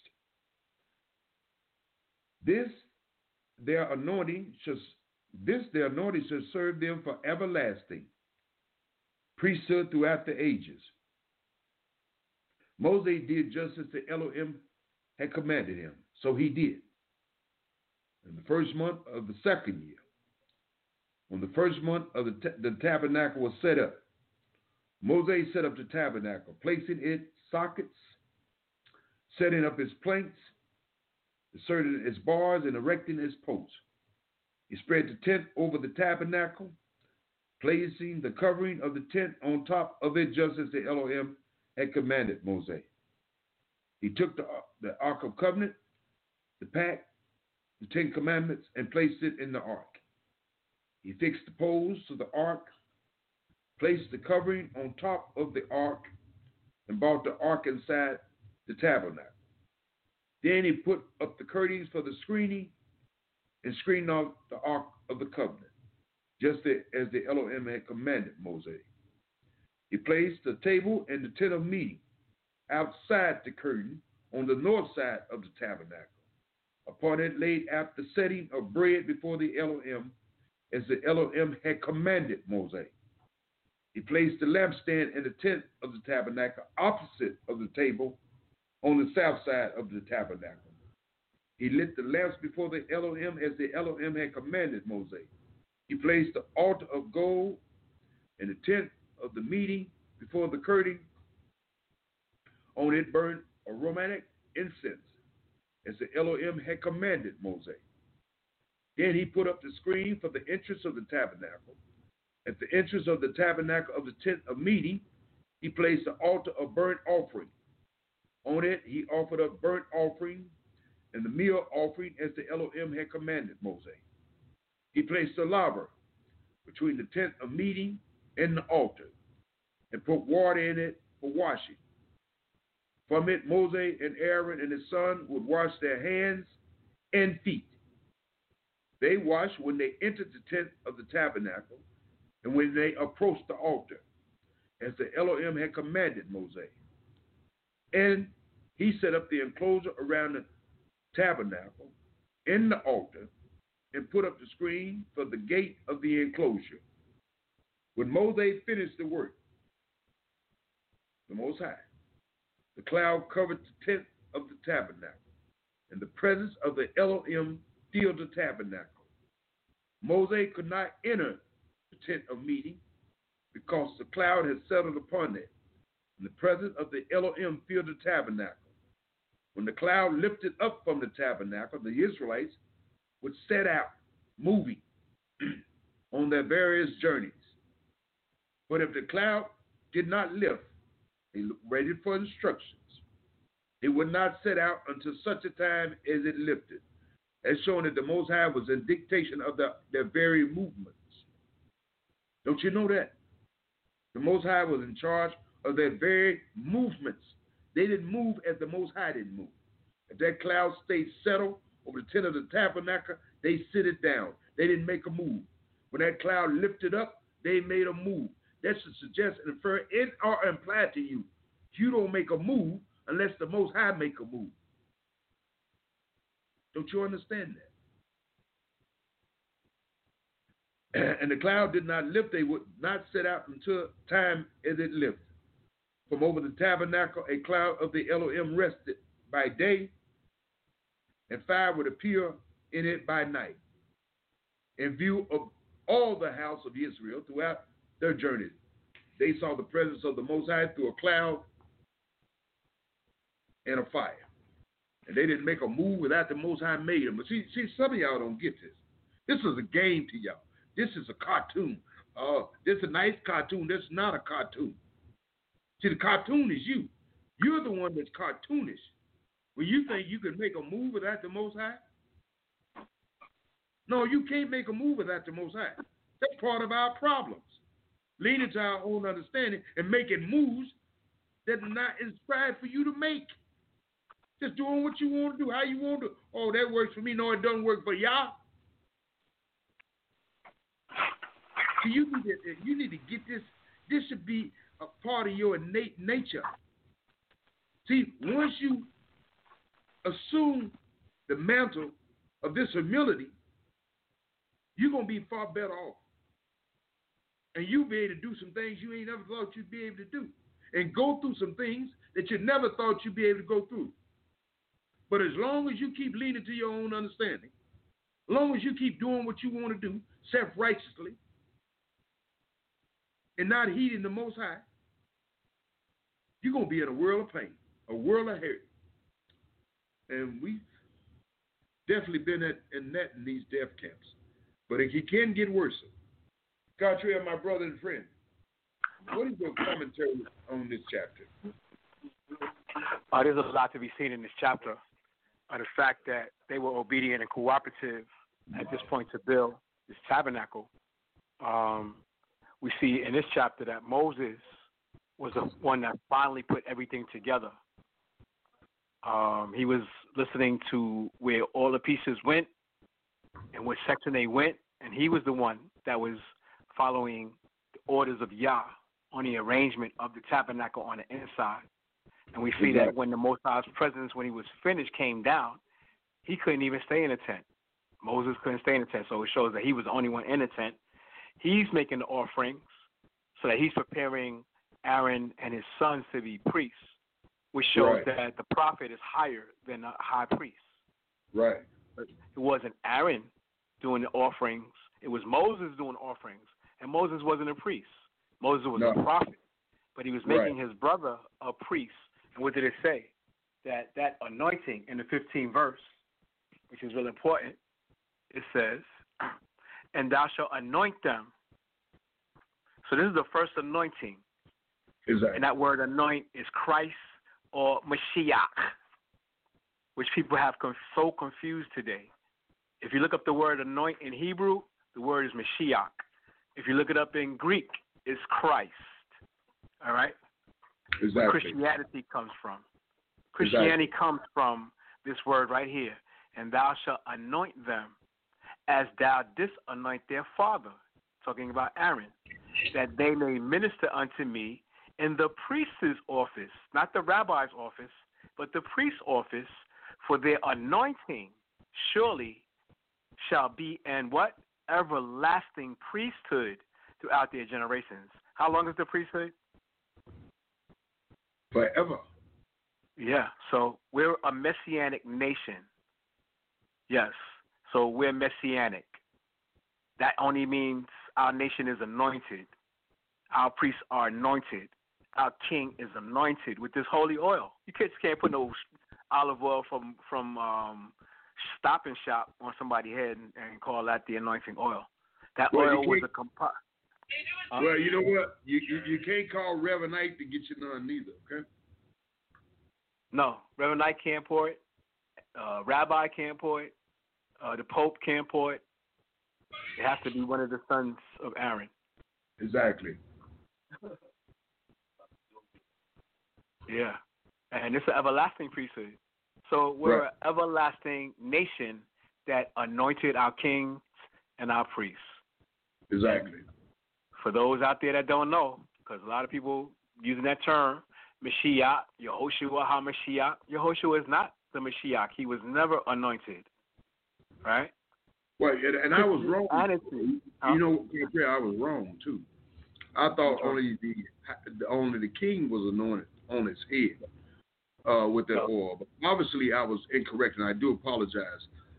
Their anointing shall serve them for everlasting priesthood throughout the ages. Moses did just as the Elohim had commanded him, so he did. In the first month of the second year, when the first month of the tabernacle was set up, Moses set up the tabernacle, placing its sockets, setting up its planks, inserting its bars, and erecting its posts. He spread the tent over the tabernacle, placing the covering of the tent on top of it, just as the Elohim had commanded Moses. He took the Ark of Covenant, the pack, the Ten Commandments, and placed it in the Ark. He fixed the poles to the Ark, placed the covering on top of the Ark, and brought the Ark inside the tabernacle. Then he put up the curtains for the screening and screened off the Ark of the Covenant, just as the Elohim had commanded Moses. He placed the table and the tent of meeting outside the curtain on the north side of the tabernacle. Upon it laid out the setting of bread before the Elohim, as the Elohim had commanded Moses. He placed the lampstand in the tent of the tabernacle opposite of the table on the south side of the tabernacle. He lit the lamps before the Elohim as the Elohim had commanded Moses. He placed the altar of gold in the tent of the meeting before the curtain. On it burned aromatic incense as the Elohim had commanded Moses. Then he put up the screen for the entrance of the tabernacle. At the entrance of the tabernacle of the tent of meeting, he placed the altar of burnt offering. On it he offered up burnt offering and the meal offering as the Elohim had commanded Moses. He placed the laver between the tent of meeting and the altar, and put water in it for washing. From it Moses and Aaron and his son would wash their hands and feet. They washed when they entered the tent of the tabernacle and when they approached the altar, as the Elohim had commanded Moses. And he set up the enclosure around the tabernacle in the altar and put up the screen for the gate of the enclosure. When Moses finished the work, the Most High, the cloud covered the tent of the tabernacle, and the presence of the Elohim filled the tabernacle. Moses could not enter the tent of meeting because the cloud had settled upon it, and the presence of the Elohim filled the tabernacle. When the cloud lifted up from the tabernacle, the Israelites would set out, moving on their various journeys. But if the cloud did not lift, they waited for instructions. They would not set out until such a time as it lifted, as showing that the Most High was in dictation of their very movements. Don't you know that? The Most High was in charge of their very movements. They didn't move as the Most High didn't move. If that cloud stayed settled over the tent of the tabernacle, they sit it down. They didn't make a move. When that cloud lifted up, they made a move. That should suggest and infer or imply to you, you don't make a move unless the Most High make a move. Don't you understand that? And the cloud did not lift. They would not set out until time as it lifted. From over the tabernacle, a cloud of the Elohim rested by day, and fire would appear in it by night, in view of all the house of Israel throughout their journey. They saw the presence of the Most High through a cloud and a fire. And they didn't make a move without the Most High made them. But see, some of y'all don't get this. This is a game to y'all. This is a cartoon. This is a nice cartoon. This is not a cartoon. See, the cartoon is you. You're the one that's cartoonish. When you think you can make a move without the Most High? No, you can't make a move without the Most High. That's part of our problems. Leaning to our own understanding and making moves that are not inspired for you to make. Just doing what you want to do, how you want to. Oh, that works for me. No, it doesn't work for y'all. So you need to get this. This should be a part of your innate nature. See, once you assume the mantle of this humility, you're going to be far better off. And you'll be able to do some things you ain't never thought you'd be able to do. And go through some things that you never thought you'd be able to go through. But as long as you keep leaning to your own understanding, as long as you keep doing what you want to do self-righteously and not heeding the Most High, you're going to be in a world of pain, a world of hurt. And we've definitely been in these death camps. But it can get worse. Gartrell, my brother and friend, what is your commentary on this chapter? There's a lot to be seen in this chapter. The fact that they were obedient and cooperative at this point to build this tabernacle. We see in this chapter that Moses was the one that finally put everything together. He was listening to where all the pieces went and what section they went, and he was the one that was following the orders of Yah on the arrangement of the tabernacle on the inside. And we see that when the Most High's presence, when he was finished, came down, he couldn't even stay in the tent. Moses couldn't stay in the tent, so it shows that he was the only one in the tent. He's making the offerings so that he's preparing Aaron and his sons to be priests, which shows that the prophet is higher than a high priest. Right. But it wasn't Aaron doing the offerings. It was Moses doing offerings, and Moses wasn't a priest. Moses was a prophet, but he was making his brother a priest. And what did it say? That anointing in the 15th verse, which is really important, it says, and thou shalt anoint them. So this is the first anointing. Exactly. And that word anoint is Christ or Mashiach, which people have so confused today. If you look up the word anoint in Hebrew, the word is Mashiach. If you look it up in Greek, it's Christ. All right? Exactly. Where Christianity comes from. Christianity comes from this word right here. And thou shalt anoint them as thou didst anoint their father, talking about Aaron, that they may minister unto me in the priest's office, not the rabbi's office, but the priest's office, for their anointing surely shall be an what? Everlasting priesthood throughout their generations. How long is the priesthood? Forever. Yeah, so we're a messianic nation. Yes, so we're messianic. That only means our nation is anointed. Our priests are anointed. Our king is anointed with this holy oil. You can't put no olive oil from Stop and Shop on somebody's head and call that the anointing oil. That oil was a composite. Well, you know what? You can't call Reverend Knight to get you none neither, okay? No, Reverend Knight can't pour it. Rabbi can't pour it. The Pope can't pour it. It has to be one of the sons of Aaron. Exactly. Yeah. And it's an everlasting priesthood. So we're an everlasting nation that anointed our kings and our priests. Exactly. For those out there that don't know, because a lot of people using that term, Mashiach, Yehoshua HaMashiach. Yehoshua is not the Mashiach. He was never anointed. Right? Well, and I was wrong. You know, I was wrong too. I thought only the king was anointed on his head with that oil. But obviously, I was incorrect, and I do apologize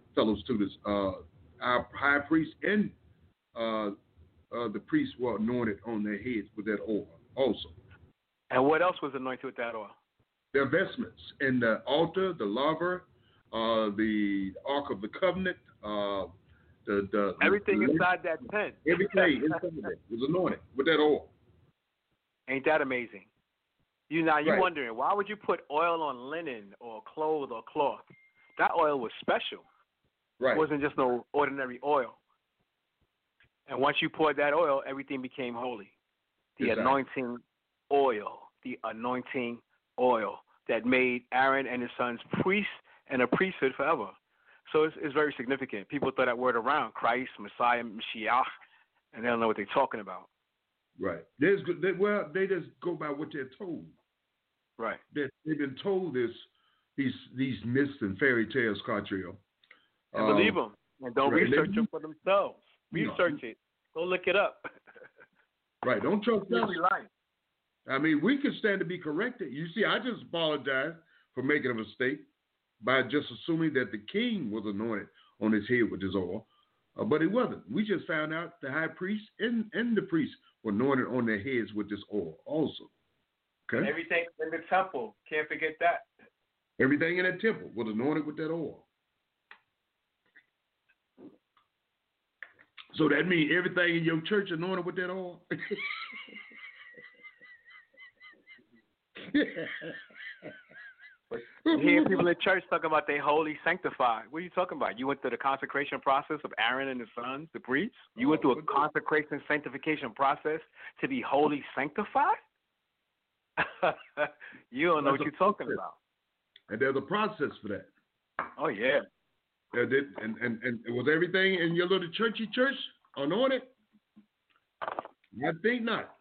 fellow students. Our high priest and the priests were anointed on their heads with that oil also. And what else was anointed with that oil? Their vestments and the altar, the laver, the Ark of the Covenant, everything inside that tent. Everything inside of it was anointed with that oil. Ain't that amazing? You're right. wondering, why would you put oil on linen or clothes or cloth? That oil was special. Right. It wasn't just no ordinary oil. And once you poured that oil, everything became holy. The anointing oil. The anointing oil that made Aaron and his sons priests and a priesthood forever. So it's very significant. People throw that word around, Christ, Messiah, Mashiach, and they don't know what they're talking about. Right. They just go by what they're told. Right. They've been told these myths and fairy tales, Cartrill. And believe them. And don't research them for themselves. Research it. Go look it up. Right. Don't trust us. Right. I mean, we can stand to be corrected. You see, I just apologize for making a mistake by just assuming that the king was anointed on his head with his oil. But it wasn't. We just found out the high priest and the priests were anointed on their heads with this oil also. Okay? Everything in the temple. Can't forget that. Everything in that temple was anointed with that oil. So that means everything in your church anointed with that oil? You hear people in church talking about they holy sanctified. What are you talking about? You went through the consecration process of Aaron and his sons, the priests? You went through a consecration sanctification process to be holy sanctified? You don't know what you're talking about. And there's a process for that. Oh, yeah. And was everything in your little church anointed? I think not.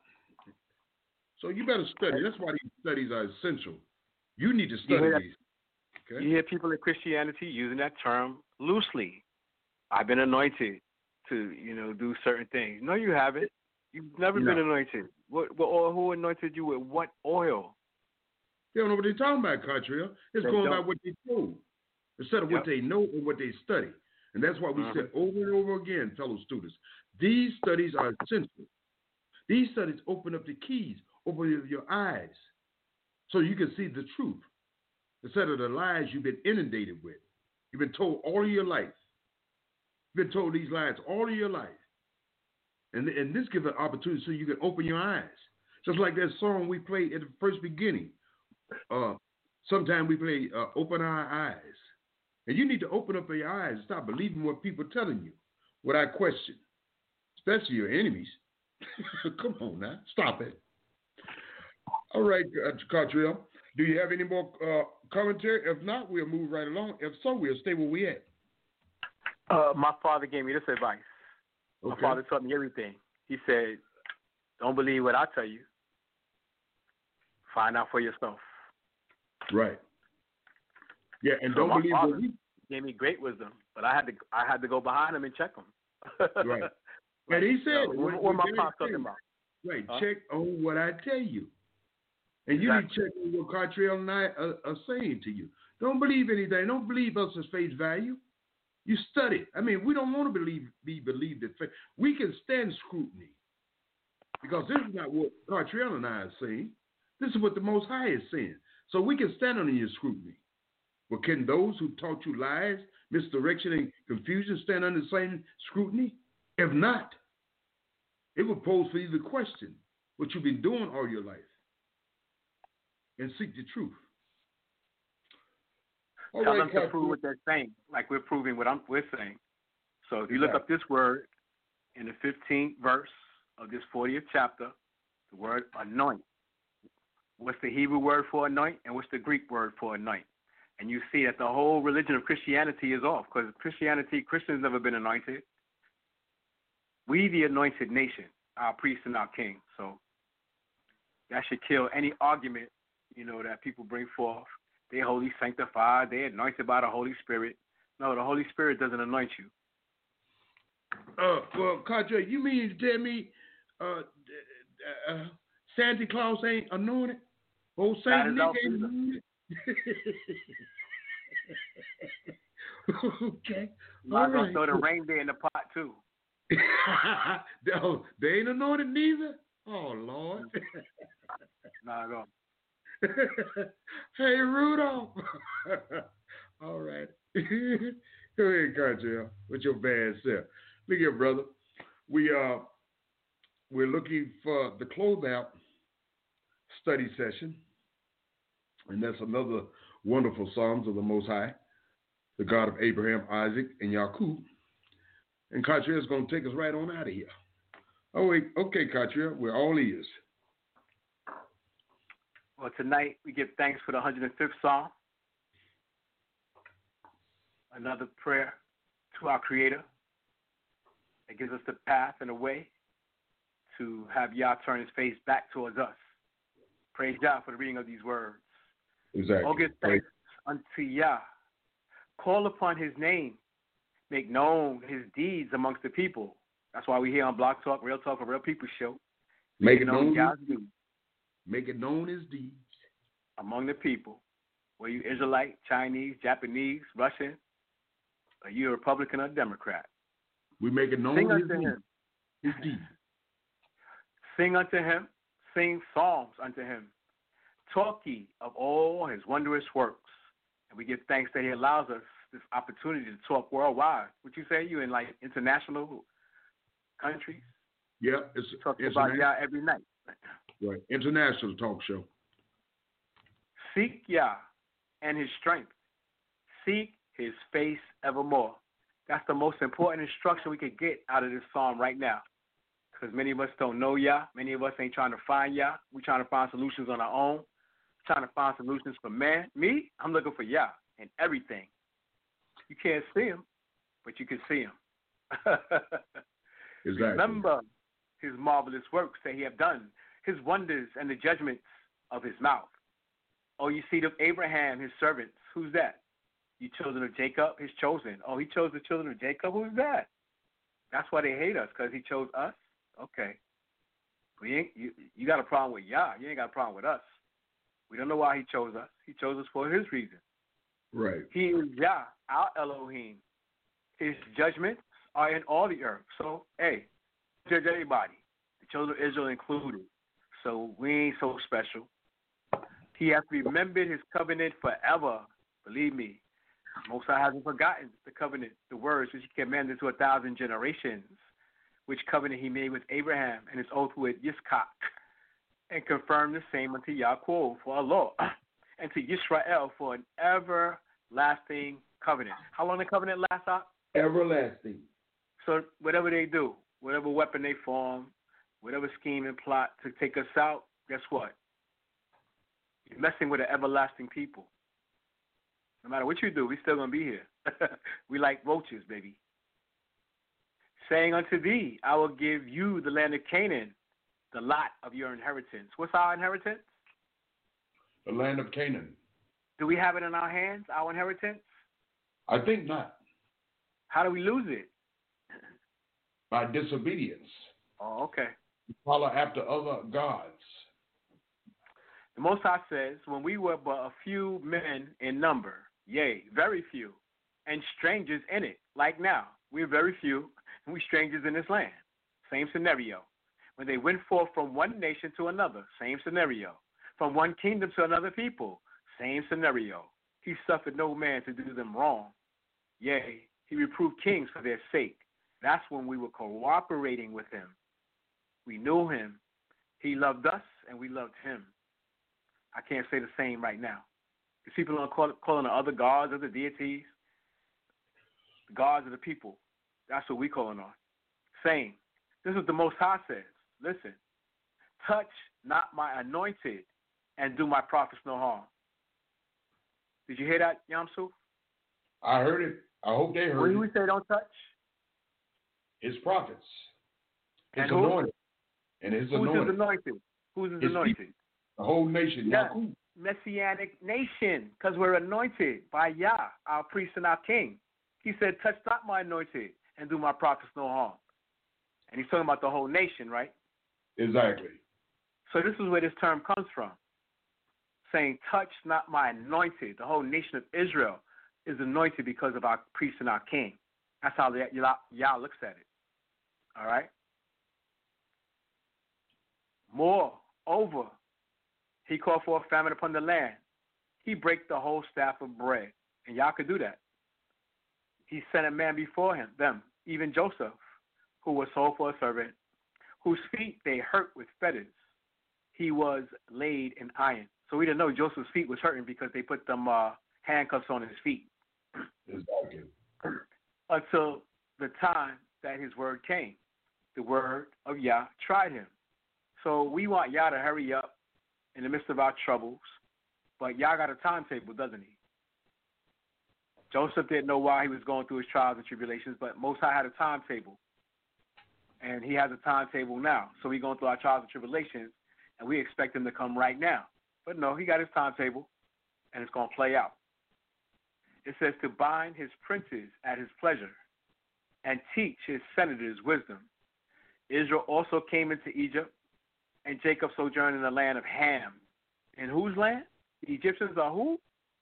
So you better study. That's why these studies are essential. You need to study these. Okay? You hear people in Christianity using that term loosely. I've been anointed to, do certain things. No, you haven't. You've never been anointed. What oil? Who anointed you with what oil? They don't know what they're talking about, Cartrill. It's going by what they told instead of what they know and what they study. And that's why we said over and over again, fellow students, these studies are essential. These studies open up the keys, open up your eyes, so you can see the truth instead of the lies you've been inundated with. You've been told all of your life. You've been told these lies all of your life. And this gives an opportunity so you can open your eyes. Just like that song we played at the first beginning. Sometimes we play Open Our Eyes. And you need to open up your eyes and stop believing what people are telling you without question, especially your enemies. Come on now. Stop it. All right, Cartrill. Do you have any more commentary? If not, we'll move right along. If so, we'll stay where we at. My father gave me this advice. Okay. My father taught me everything. He said, don't believe what I tell you. Find out for yourself. Right. Yeah, and so don't believe what we... gave me great wisdom, but I had to go behind him and check him. Right. And he said, what my pops talking about? Right. Check on what I tell you. And you need to check on what Cartrill and I are saying to you. Don't believe anything. Don't believe us as face value. You study. I mean, we don't want to be believed at face. We can stand scrutiny because this is not what Cartrill and I are saying. This is what the Most High is saying. So we can stand under your scrutiny. But can those who taught you lies, misdirection, and confusion stand under the same scrutiny? If not, it would pose for you the question what you've been doing all your life and seek the truth. Tell them to prove what they're saying, like we're proving what we're saying. So if you look up this word in the 15th verse of this 40th chapter, the word anoint. What's the Hebrew word for anoint and what's the Greek word for anoint? And you see that the whole religion of Christianity is off because Christians never been anointed. We the anointed nation, our priest and our king. So that should kill any argument, that people bring forth. They're holy sanctified. They're anointed by the Holy Spirit. No, the Holy Spirit doesn't anoint you. Well, Cartrill, you mean to tell me Santa Claus ain't anointed? Old Saint Nick ain't anointed? Okay. Might as well right. throw the reindeer in the pot too. They ain't anointed neither. Oh Lord. Nah, go. Hey Rudolph. All right. Go ahead, Cartel. With your bad self. Look here, brother. We're looking for the closeout study session, and that's another wonderful Psalms of the Most High, the God of Abraham, Isaac, and Yaqub. And Cartel is going to take us right on out of here. Oh wait, okay, Cartel, we're all ears. Well, tonight we give thanks for the 105th Psalm. Another prayer to our Creator that gives us the path and a way to have Yah turn his face back towards us. Praise Yah for the reading of these words. Exactly. Oh, give thanks unto Yah. Call upon his name. Make known his deeds amongst the people. That's why we're here on Block Talk, Real Talk, a Real People Show. Make it known. Yah's deeds Make it known his deeds among the people. Were you Israelite, Chinese, Japanese, Russian? Are you a Republican or Democrat? We make it known Sing his unto deeds. him. His deeds. Sing unto him. Sing psalms unto him. Talk ye of all his wondrous works. And we give thanks that he allows us this opportunity to talk worldwide. Would you say you in like international countries? Yeah, it's Talk about Yah every night. Right. International talk show. Seek Yah and his strength. Seek his face evermore. That's the most important instruction we could get out of this psalm right now. Because many of us don't know Yah. Many of us ain't trying to find Yah. We're trying to find solutions on our own. Trying to find solutions for man. Me, I'm looking for Yah in everything. You can't see him, but you can see him. Exactly. Remember his marvelous works that he have done, his wonders and the judgments of his mouth. Oh, you see of Abraham, his servants. Who's that? You children of Jacob, his chosen. Oh, he chose the children of Jacob. Who's that? That's why they hate us, because he chose us. Okay. You got a problem with Yah. You ain't got a problem with us. We don't know why he chose us. He chose us for his reason. Right. He is Yah, our Elohim. His judgments are in all the earth. So, hey, judge everybody, the children of Israel included. So we ain't so special. He has remembered his covenant forever. Believe me, Most High hasn't forgotten the covenant, the words which he commanded to 1,000 generations, which covenant he made with Abraham and his oath with Yitzchak, and confirmed the same unto Yaakov for Allah, and to Yisrael for an everlasting covenant. How long the covenant lasts out? Everlasting. So whatever they do, whatever weapon they form, whatever scheme and plot to take us out, guess what? You're messing with an everlasting people. No matter what you do, we still going to be here. We like roaches, baby. Saying unto thee, I will give you the land of Canaan, the lot of your inheritance. What's our inheritance? The land of Canaan. Do we have it in our hands, our inheritance? I think not. How do we lose it? By disobedience. Oh, okay. Follow after other gods. The Most High says, when we were but a few men in number, yea, very few, and strangers in it, like now, we're very few, and we strangers in this land. Same scenario. When they went forth from one nation to another, same scenario. From one kingdom to another people, same scenario. He suffered no man to do them wrong. Yea, he reproved kings for their sake. That's when we were cooperating with him. We knew him. He loved us, and we loved him. I can't say the same right now. Because people are calling the other gods, other deities, the gods of the people. That's what we calling on. Same. This is what the Most High says. Listen, touch not my anointed and do my prophets no harm. Did you hear that, Yamsuf? I heard it. I hope they heard What it. do we say don't touch? His prophets. His And who? anointed. And his Who's anointed. his anointed? Who's his anointed? People. The whole nation. Yeah. Yaqub. Messianic nation, because we're anointed by Yah, our priest and our king. He said, touch not my anointed and do my prophets no harm. And he's talking about the whole nation, right? Exactly. So this is where this term comes from, saying, touch not my anointed, the whole nation of Israel. is anointed because of our priest and our king. That's how Yah looks at it. All right? Moreover, he called for a famine upon the land. He brake the whole staff of bread. And Yah could do that. He sent a man before them, even Joseph, who was sold for a servant, whose feet they hurt with fetters. He was laid in iron. So we didn't know Joseph's feet was hurting because they put them handcuffs on his feet. Exactly. Until the time that his word came. The word of Yah tried him. So we want Yah to hurry up in the midst of our troubles, but Yah got a timetable, doesn't he? Joseph didn't know why he was going through his trials and tribulations, but Most High had a timetable, and he has a timetable now. So we're going through our trials and tribulations, and we expect him to come right now. But no, he got his timetable, and it's going to play out. It says to bind his princes at his pleasure and teach his senators wisdom. Israel also came into Egypt, and Jacob sojourned in the land of Ham. In whose land? The Egyptians are who?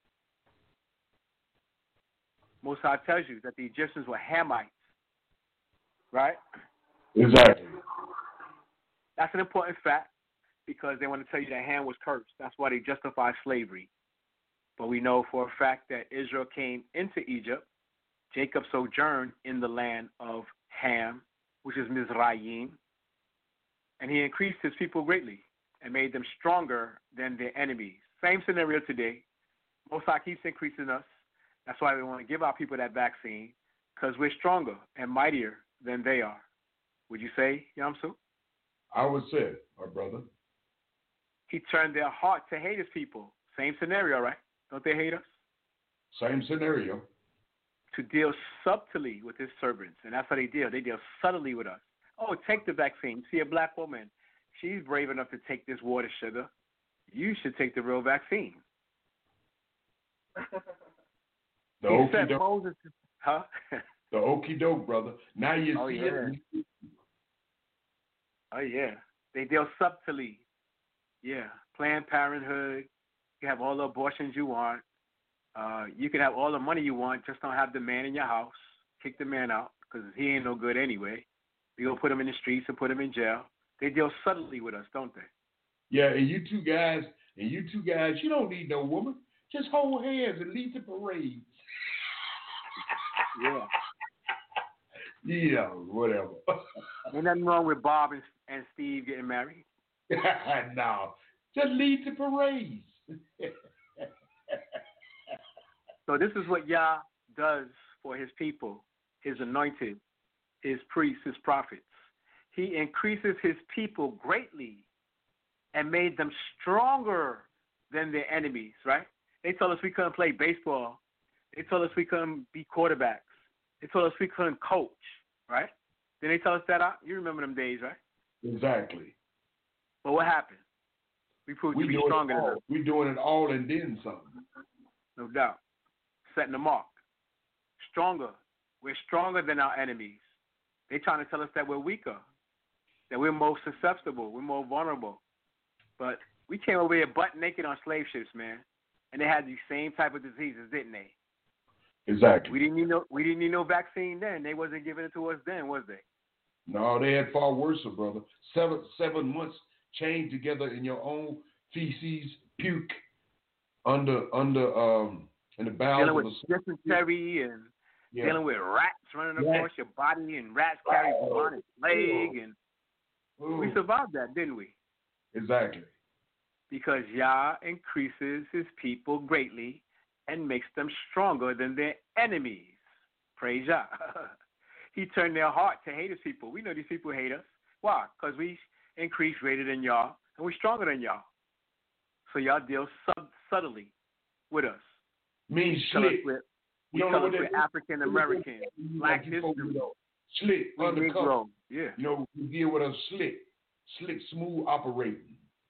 Most High tells you that the Egyptians were Hamites, right? Exactly. That's an important fact because they want to tell you that Ham was cursed. That's why they justify slavery. But we know for a fact that Israel came into Egypt. Jacob sojourned in the land of Ham, which is Mizraim, and he increased his people greatly and made them stronger than their enemies. Same scenario today. Most High keeps increasing us. That's why we want to give our people that vaccine, because we're stronger and mightier than they are. Would you say, Yamsu? I would say, my brother. He turned their heart to hate his people. Same scenario, right? Don't they hate us? Same scenario. To deal subtly with his servants. And that's how they deal. They deal subtly with us. Oh, take the vaccine. See a black woman. She's brave enough to take this water sugar. You should take the real vaccine. The he said okey-doke. Moses, huh? The okie doke, brother. Now you see yeah. it. Oh, yeah. They deal subtly. Yeah. Planned Parenthood. You have all the abortions you want. You can have all the money you want. Just don't have the man in your house. Kick the man out because he ain't no good anyway. You're going to put him in the streets and put him in jail. They deal subtly with us, don't they? Yeah, and you two guys, you don't need no woman. Just hold hands and lead the parade. Yeah. Yeah, whatever. Ain't nothing wrong with Bob and Steve getting married. No, just lead the parades. So this is what Yah does for his people, his anointed, his priests, his prophets. He increases his people greatly and made them stronger than their enemies, right? They told us we couldn't play baseball. They told us we couldn't be quarterbacks. They told us we couldn't coach, right? Then they tell us that out. You remember them days, right? Exactly. But what happened? We proved to be stronger than them. We're doing it all and then some. No doubt. Setting the mark. Stronger. We're stronger than our enemies. They're trying to tell us that we're weaker, that we're more susceptible, we're more vulnerable. But we came over here butt naked on slave ships, man, and they had these same type of diseases, didn't they? Exactly. We didn't need no vaccine then. They wasn't giving it to us then, was they? No, they had far worse, brother. 7 months chained together in your own feces, puke, in the bowels dealing of with dysentery and dealing with rats running across your body, and rats carry bubonic plague, and we survived that, didn't we? Exactly. Because Yah increases his people greatly and makes them stronger than their enemies. Praise Yah. He turned their heart to hate his people. We know these people hate us. Why? Because we increase greater than Yah, and we're stronger than Yah. So Yah deals subtly with us. Means slick. We tell us we're African American, Black history. Slick, undercover. Yeah. You know, we deal with us slick, smooth operating.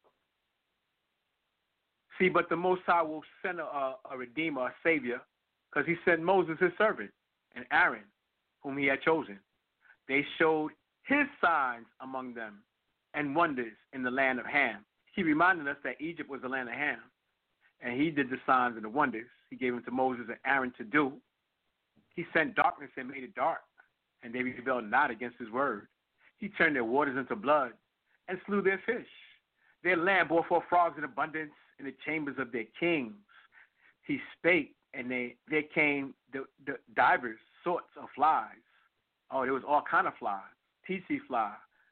See, but the Most High will send a redeemer, a savior, because he sent Moses, his servant, and Aaron, whom he had chosen. They showed his signs among them and wonders in the land of Ham. He reminded us that Egypt was the land of Ham. and he did the signs and the wonders. He gave them to Moses and Aaron to do. He sent darkness and made it dark, and they rebelled not against his word. He turned their waters into blood and slew their fish. Their land bore forth frogs in abundance in the chambers of their kings. He spake, and there came the divers sorts of flies. Oh, there was all kind of flies. TC fly,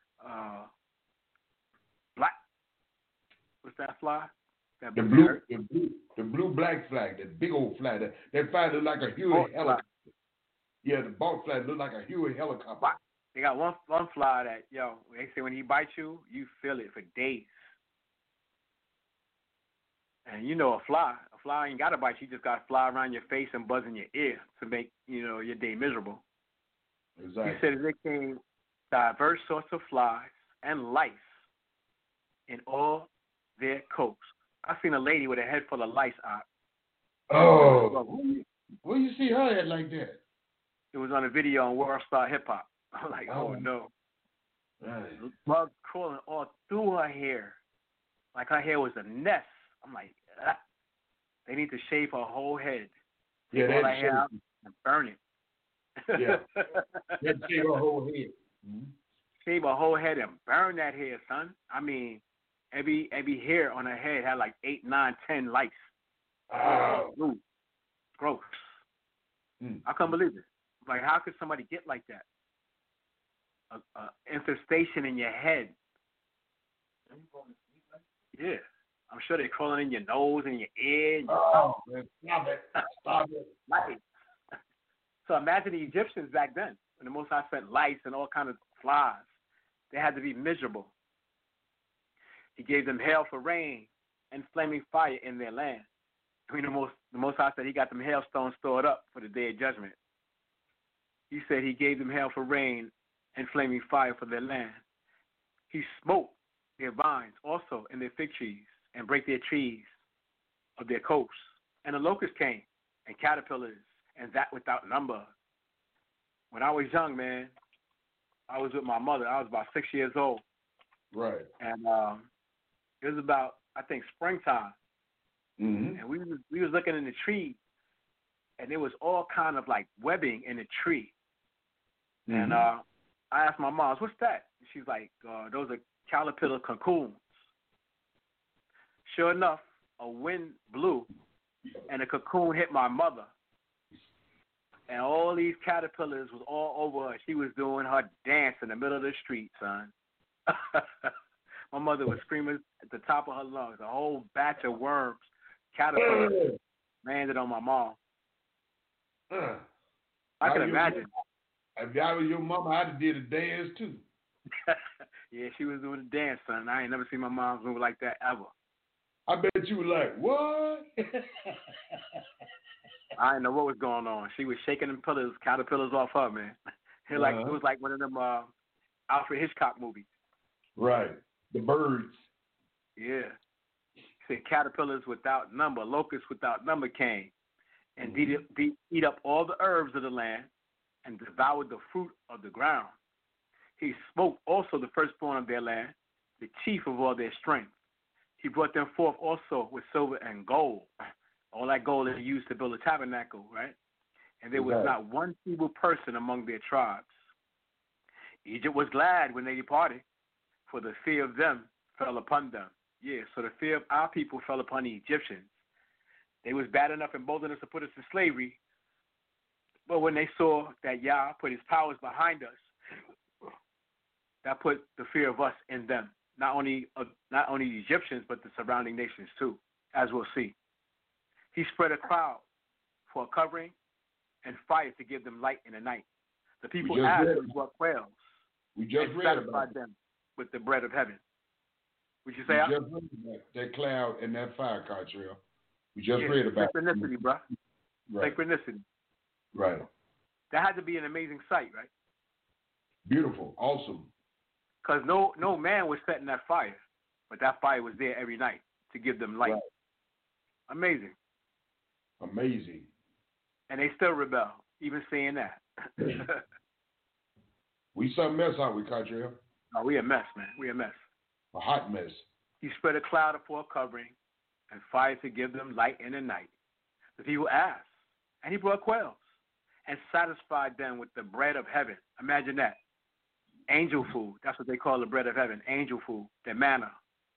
black. What's that fly? That the blue black fly, that big old fly. That fly look like a Huey helicopter. Yeah, the boat fly look like a Huey helicopter. They got one fly that, they say when he bites you, you feel it for days. And you know a fly ain't got to bite you. You just got to fly around your face and buzz in your ear to make, your day miserable. Exactly. He said there came diverse sorts of flies and lice in all their coats. I seen a lady with a head full of lice out. Oh, where you see her at like that? It was on a video on World Star Hip Hop. I'm like, oh no. Right. Bugs crawling all through her hair. Like her hair was a nest. I'm like, they need to shave her whole head. Take all that hair out and burn it. Yeah. Let's shave her whole head. Mm-hmm. Shave her whole head and burn that hair, son. I mean, every hair on her head had like 8, 9, 10 lice. Ooh, gross. I couldn't believe it. Like, how could somebody get like that? A infestation in your head. Yeah. I'm sure they're crawling in your nose and your ear. And your man, stop it. Stop it. Lice. So imagine the Egyptians back then, when the Most High sent lice and all kinds of flies. They had to be miserable. He gave them hail for rain and flaming fire in their land. I mean, the Most High said he got them hailstones stored up for the day of judgment. He said he gave them hail for rain and flaming fire for their land. He smote their vines also and their fig trees and break their trees of their coasts. And the locusts came and caterpillars and that without number. When I was young, man, I was with my mother. I was about 6 years old. Right. And it was about, I think, springtime. Mm-hmm. And we was looking in the tree, and there was all kind of like webbing in the tree. Mm-hmm. And I asked my mom, what's that? And she's like, those are caterpillar cocoons. Sure enough, a wind blew, and a cocoon hit my mother. And all these caterpillars was all over her. She was doing her dance in the middle of the street, son. My mother was screaming at the top of her lungs. A whole batch of worms, caterpillars, landed on my mom. I can imagine. If I was your mama, I'd have did a dance too. Yeah, she was doing a dance, son. I ain't never seen my mom move like that ever. I bet you were like, what? I didn't know what was going on. She was shaking them caterpillars off her, man. It was like one of them Alfred Hitchcock movies. Right. The birds. Yeah. Said caterpillars without number, locusts without number came and eat up all the herbs of the land and devoured the fruit of the ground. He smote also the firstborn of their land, the chief of all their strength. He brought them forth also with silver and gold. All that gold is used to build a tabernacle, right? And there was not one feeble person among their tribes. Egypt was glad when they departed, for the fear of them fell upon them. Yeah, so the fear of our people fell upon the Egyptians. They was bad enough and bold enough to put us in slavery, but when they saw that Yah put his powers behind us, that put the fear of us in them. Not only the Egyptians, but the surrounding nations too, as we'll see. He spread a cloud for a covering and fire to give them light in the night. The people asked him what quails. We just read about them with the bread of heaven. Would you say? We just read about that cloud and that fire, Cartrell. We just read about synchronicity, bro. Right. Synchronicity. Right. That had to be an amazing sight, right? Beautiful, awesome. Because no man was setting that fire, but that fire was there every night to give them light. Right. Amazing. Amazing. And they still rebel, even saying that. We something else, aren't we, Cartrell? Oh, we a mess, man. We a mess. A hot mess. He spread a cloud for a covering and fire to give them light in the night. The people asked, and he brought quails and satisfied them with the bread of heaven. Imagine that. Angel food. That's what they call the bread of heaven. Angel food. The manna.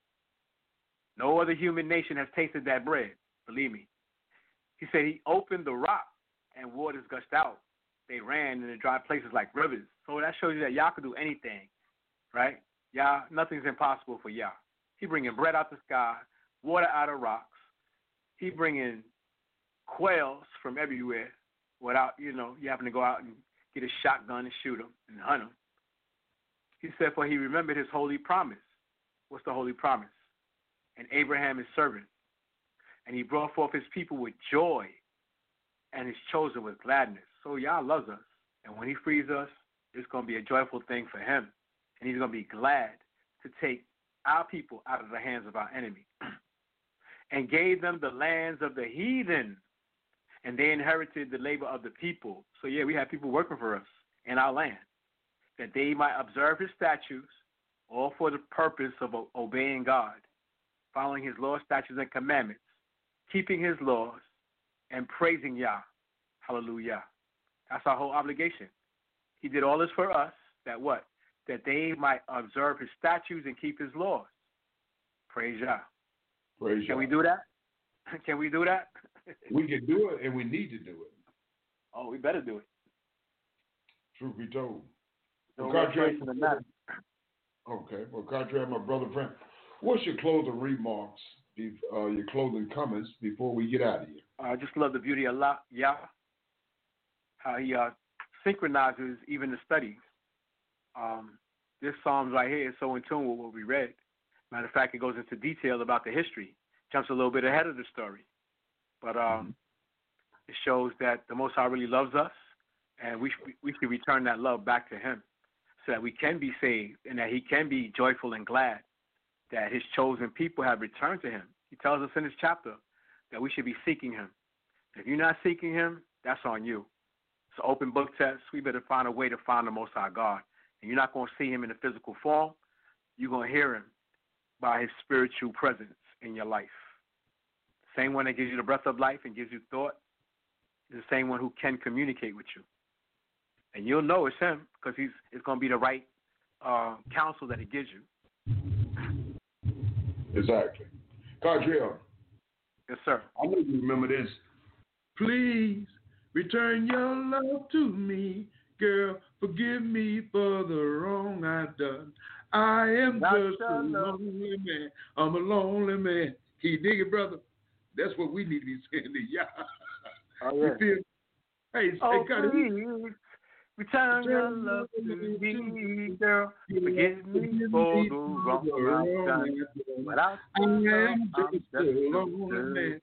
No other human nation has tasted that bread. Believe me. He said he opened the rock and waters gushed out. They ran in the dry places like rivers. So that shows you that Yah could do anything, right? Yah, nothing's impossible for Yah. He bringing bread out the sky, water out of rocks. He bringing quails from everywhere without, you having to go out and get a shotgun and shoot them and hunt them. He said, for he remembered his holy promise. What's the holy promise? And Abraham his servant. And he brought forth his people with joy and his chosen with gladness. So Yah loves us. And when he frees us, it's going to be a joyful thing for him. And he's going to be glad to take our people out of the hands of our enemy. And gave them the lands of the heathen. And they inherited the labor of the people. So yeah, we have people working for us in our land. That they might observe his statutes, all for the purpose of obeying God, following his laws, statutes, and commandments, keeping his laws, and praising Yah. Hallelujah. That's our whole obligation. He did all this for us, that what? That they might observe his statutes and keep his laws. Praise Yah. Praise Can Yah. we do that? Can we do that? We can do it, and we need to do it. Oh, we better do it. Truth be told. No Well, choice in the matter. Okay. Well, contrary, my brother friend, what's your closing remarks, your closing comments before we get out of here? I just love the beauty of Yah, how he synchronizes even the studies. This Psalms right here is so in tune with what we read. Matter of fact, it goes into detail about the history, jumps a little bit ahead of the story. But it shows that the Most High really loves us, and we should return that love back to him so that we can be saved and that he can be joyful and glad that his chosen people have returned to him. He tells us in this chapter that we should be seeking him. If you're not seeking him, that's on you. It's an open book test. We better find a way to find the Most High God. And you're not going to see him in a physical form. You're going to hear him by his spiritual presence in your life. The same one that gives you the breath of life and gives you thought is the same one who can communicate with you. And you'll know it's him because it's going to be the right counsel that he gives you. Exactly. Cadriel. Yes, sir. I know you remember this. Please return your love to me, girl. Forgive me for the wrong I've done. I am just a lonely man. I'm a lonely man. Can you dig it, brother? That's what we need to be saying to Yah. Oh, yeah. Hey, please return your love to me, girl. Forgive me for the wrong I've done. But I am just a lonely man.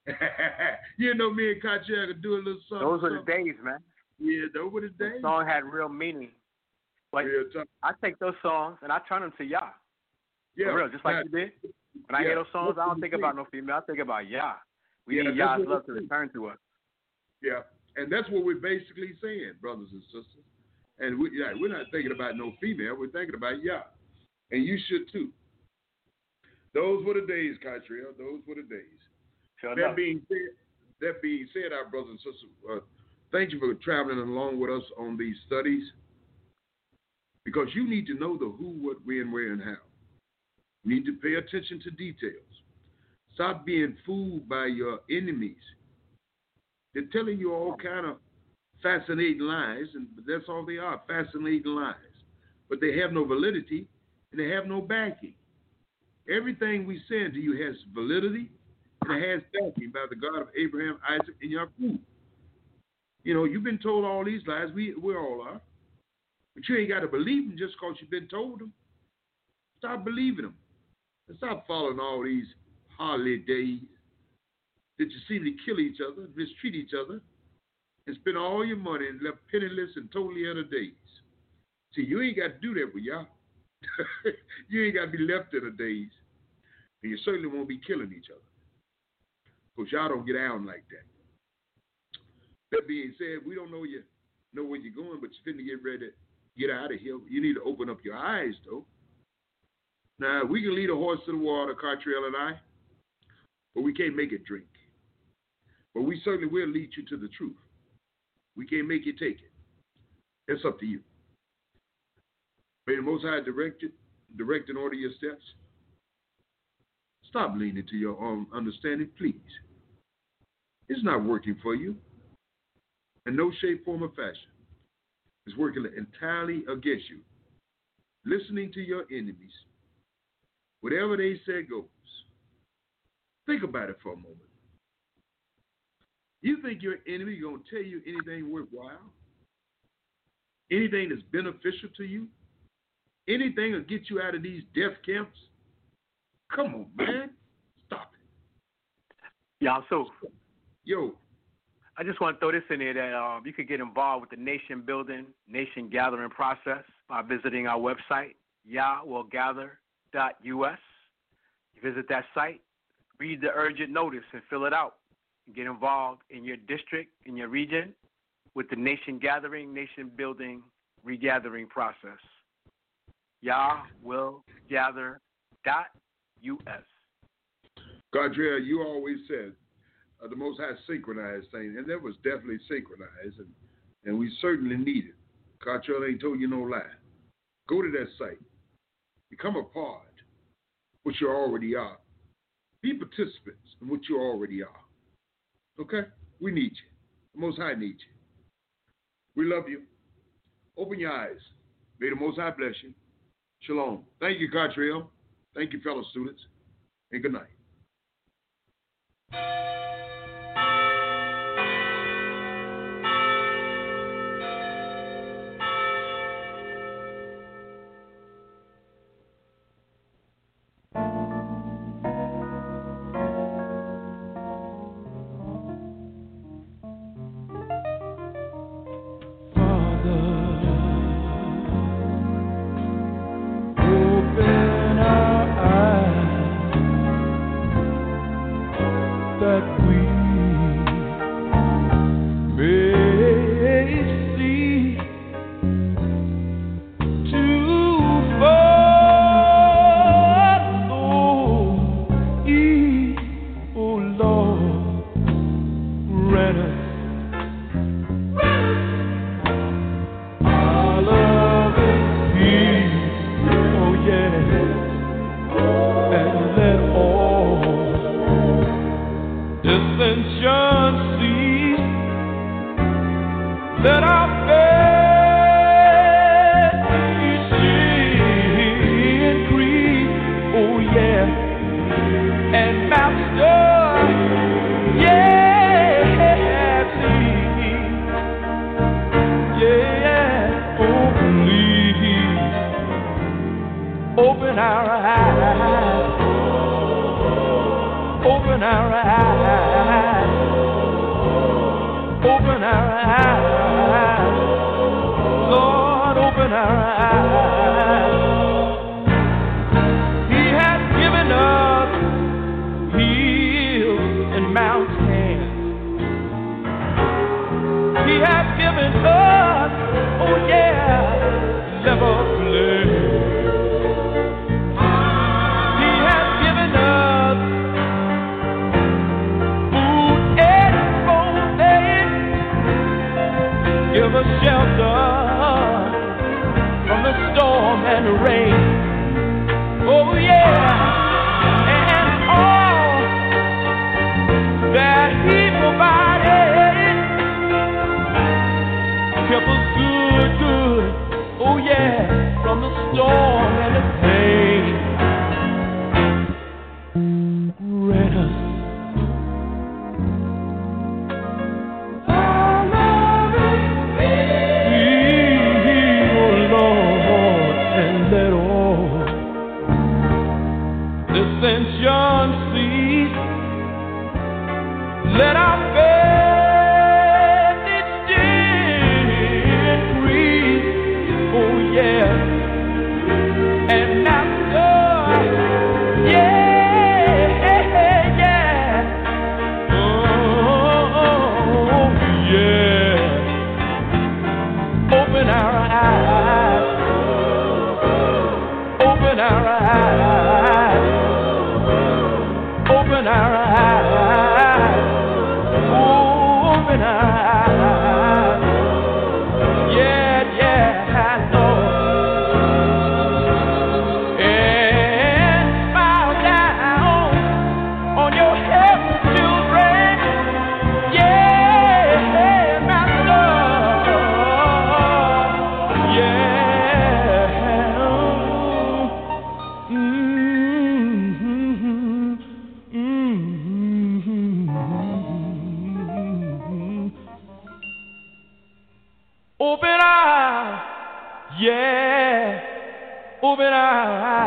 You know, me and Kachi could do a little something. Those were the days, man. Yeah, those were the days. The song had real meaning. But I take those songs and I turn them to Yah. Yeah. For real, just like you did. When I hear those songs, I don't think about no female. I think about Yah. We need Yah's love to return to us. Yeah, and that's what we're basically saying, brothers and sisters. And we're not thinking about no female. We're thinking about Yah. And you should too. Those were the days, Kytriel. Those were the days. Sure that being said, our brothers and sisters, thank you for traveling along with us on these studies. Because you need to know the who, what, when, where, and how. You need to pay attention to details. Stop being fooled by your enemies. They're telling you all kind of fascinating lies, and that's all they are, fascinating lies. But they have no validity, and they have no backing. Everything we send to you has validity, and it has backing by the God of Abraham, Isaac, and Jacob. You know, you've been told all these lies. We all are. But you ain't got to believe them just because you've been told them. Stop believing them. And stop following all these holidays that you seem to kill each other, mistreat each other, and spend all your money and left penniless and totally out of days. See, you ain't got to do that with y'all. You ain't got to be left in a daze. And you certainly won't be killing each other. Because y'all don't get out like that. That being said, we don't know where you're going, but you're finna get ready to get out of here. You need to open up your eyes, though. Now, we can lead a horse to the water, Cartrell and I, but we can't make it drink. But we certainly will lead you to the truth. We can't make you take it. It's up to you. May the Most High direct and order your steps. Stop leaning to your own understanding, please. It's not working for you. In no shape, form, or fashion. It's working entirely against you. Listening to your enemies. Whatever they say goes. Think about it for a moment. You think your enemy is going to tell you anything worthwhile? Anything that's beneficial to you? Anything that'll get you out of these death camps? Come on, man. Stop it. Yasuf. Yo. I just want to throw this in there that you could get involved with the nation building, nation gathering process by visiting our website, YahWillGather.us. You visit that site, read the urgent notice and fill it out. Get involved in your district, in your region, with the nation gathering, nation building, regathering process. YahWillGather.us. Godriel, you always said the Most High synchronized things, and that was definitely synchronized, and we certainly need it. Godriel ain't told you no lie. Go to that site. Become a part of what you already are. Be participants in what you already are. Okay? We need you. The Most High needs you. We love you. Open your eyes. May the Most High bless you. Shalom. Thank you, Godriel. Thank you, fellow students. And good night. Kept us good, oh yeah. open eyes. Yeah, yeah, Lord. And bow down on your head, children. Yeah, Master. Yeah. Open eyes, yeah, open eyes.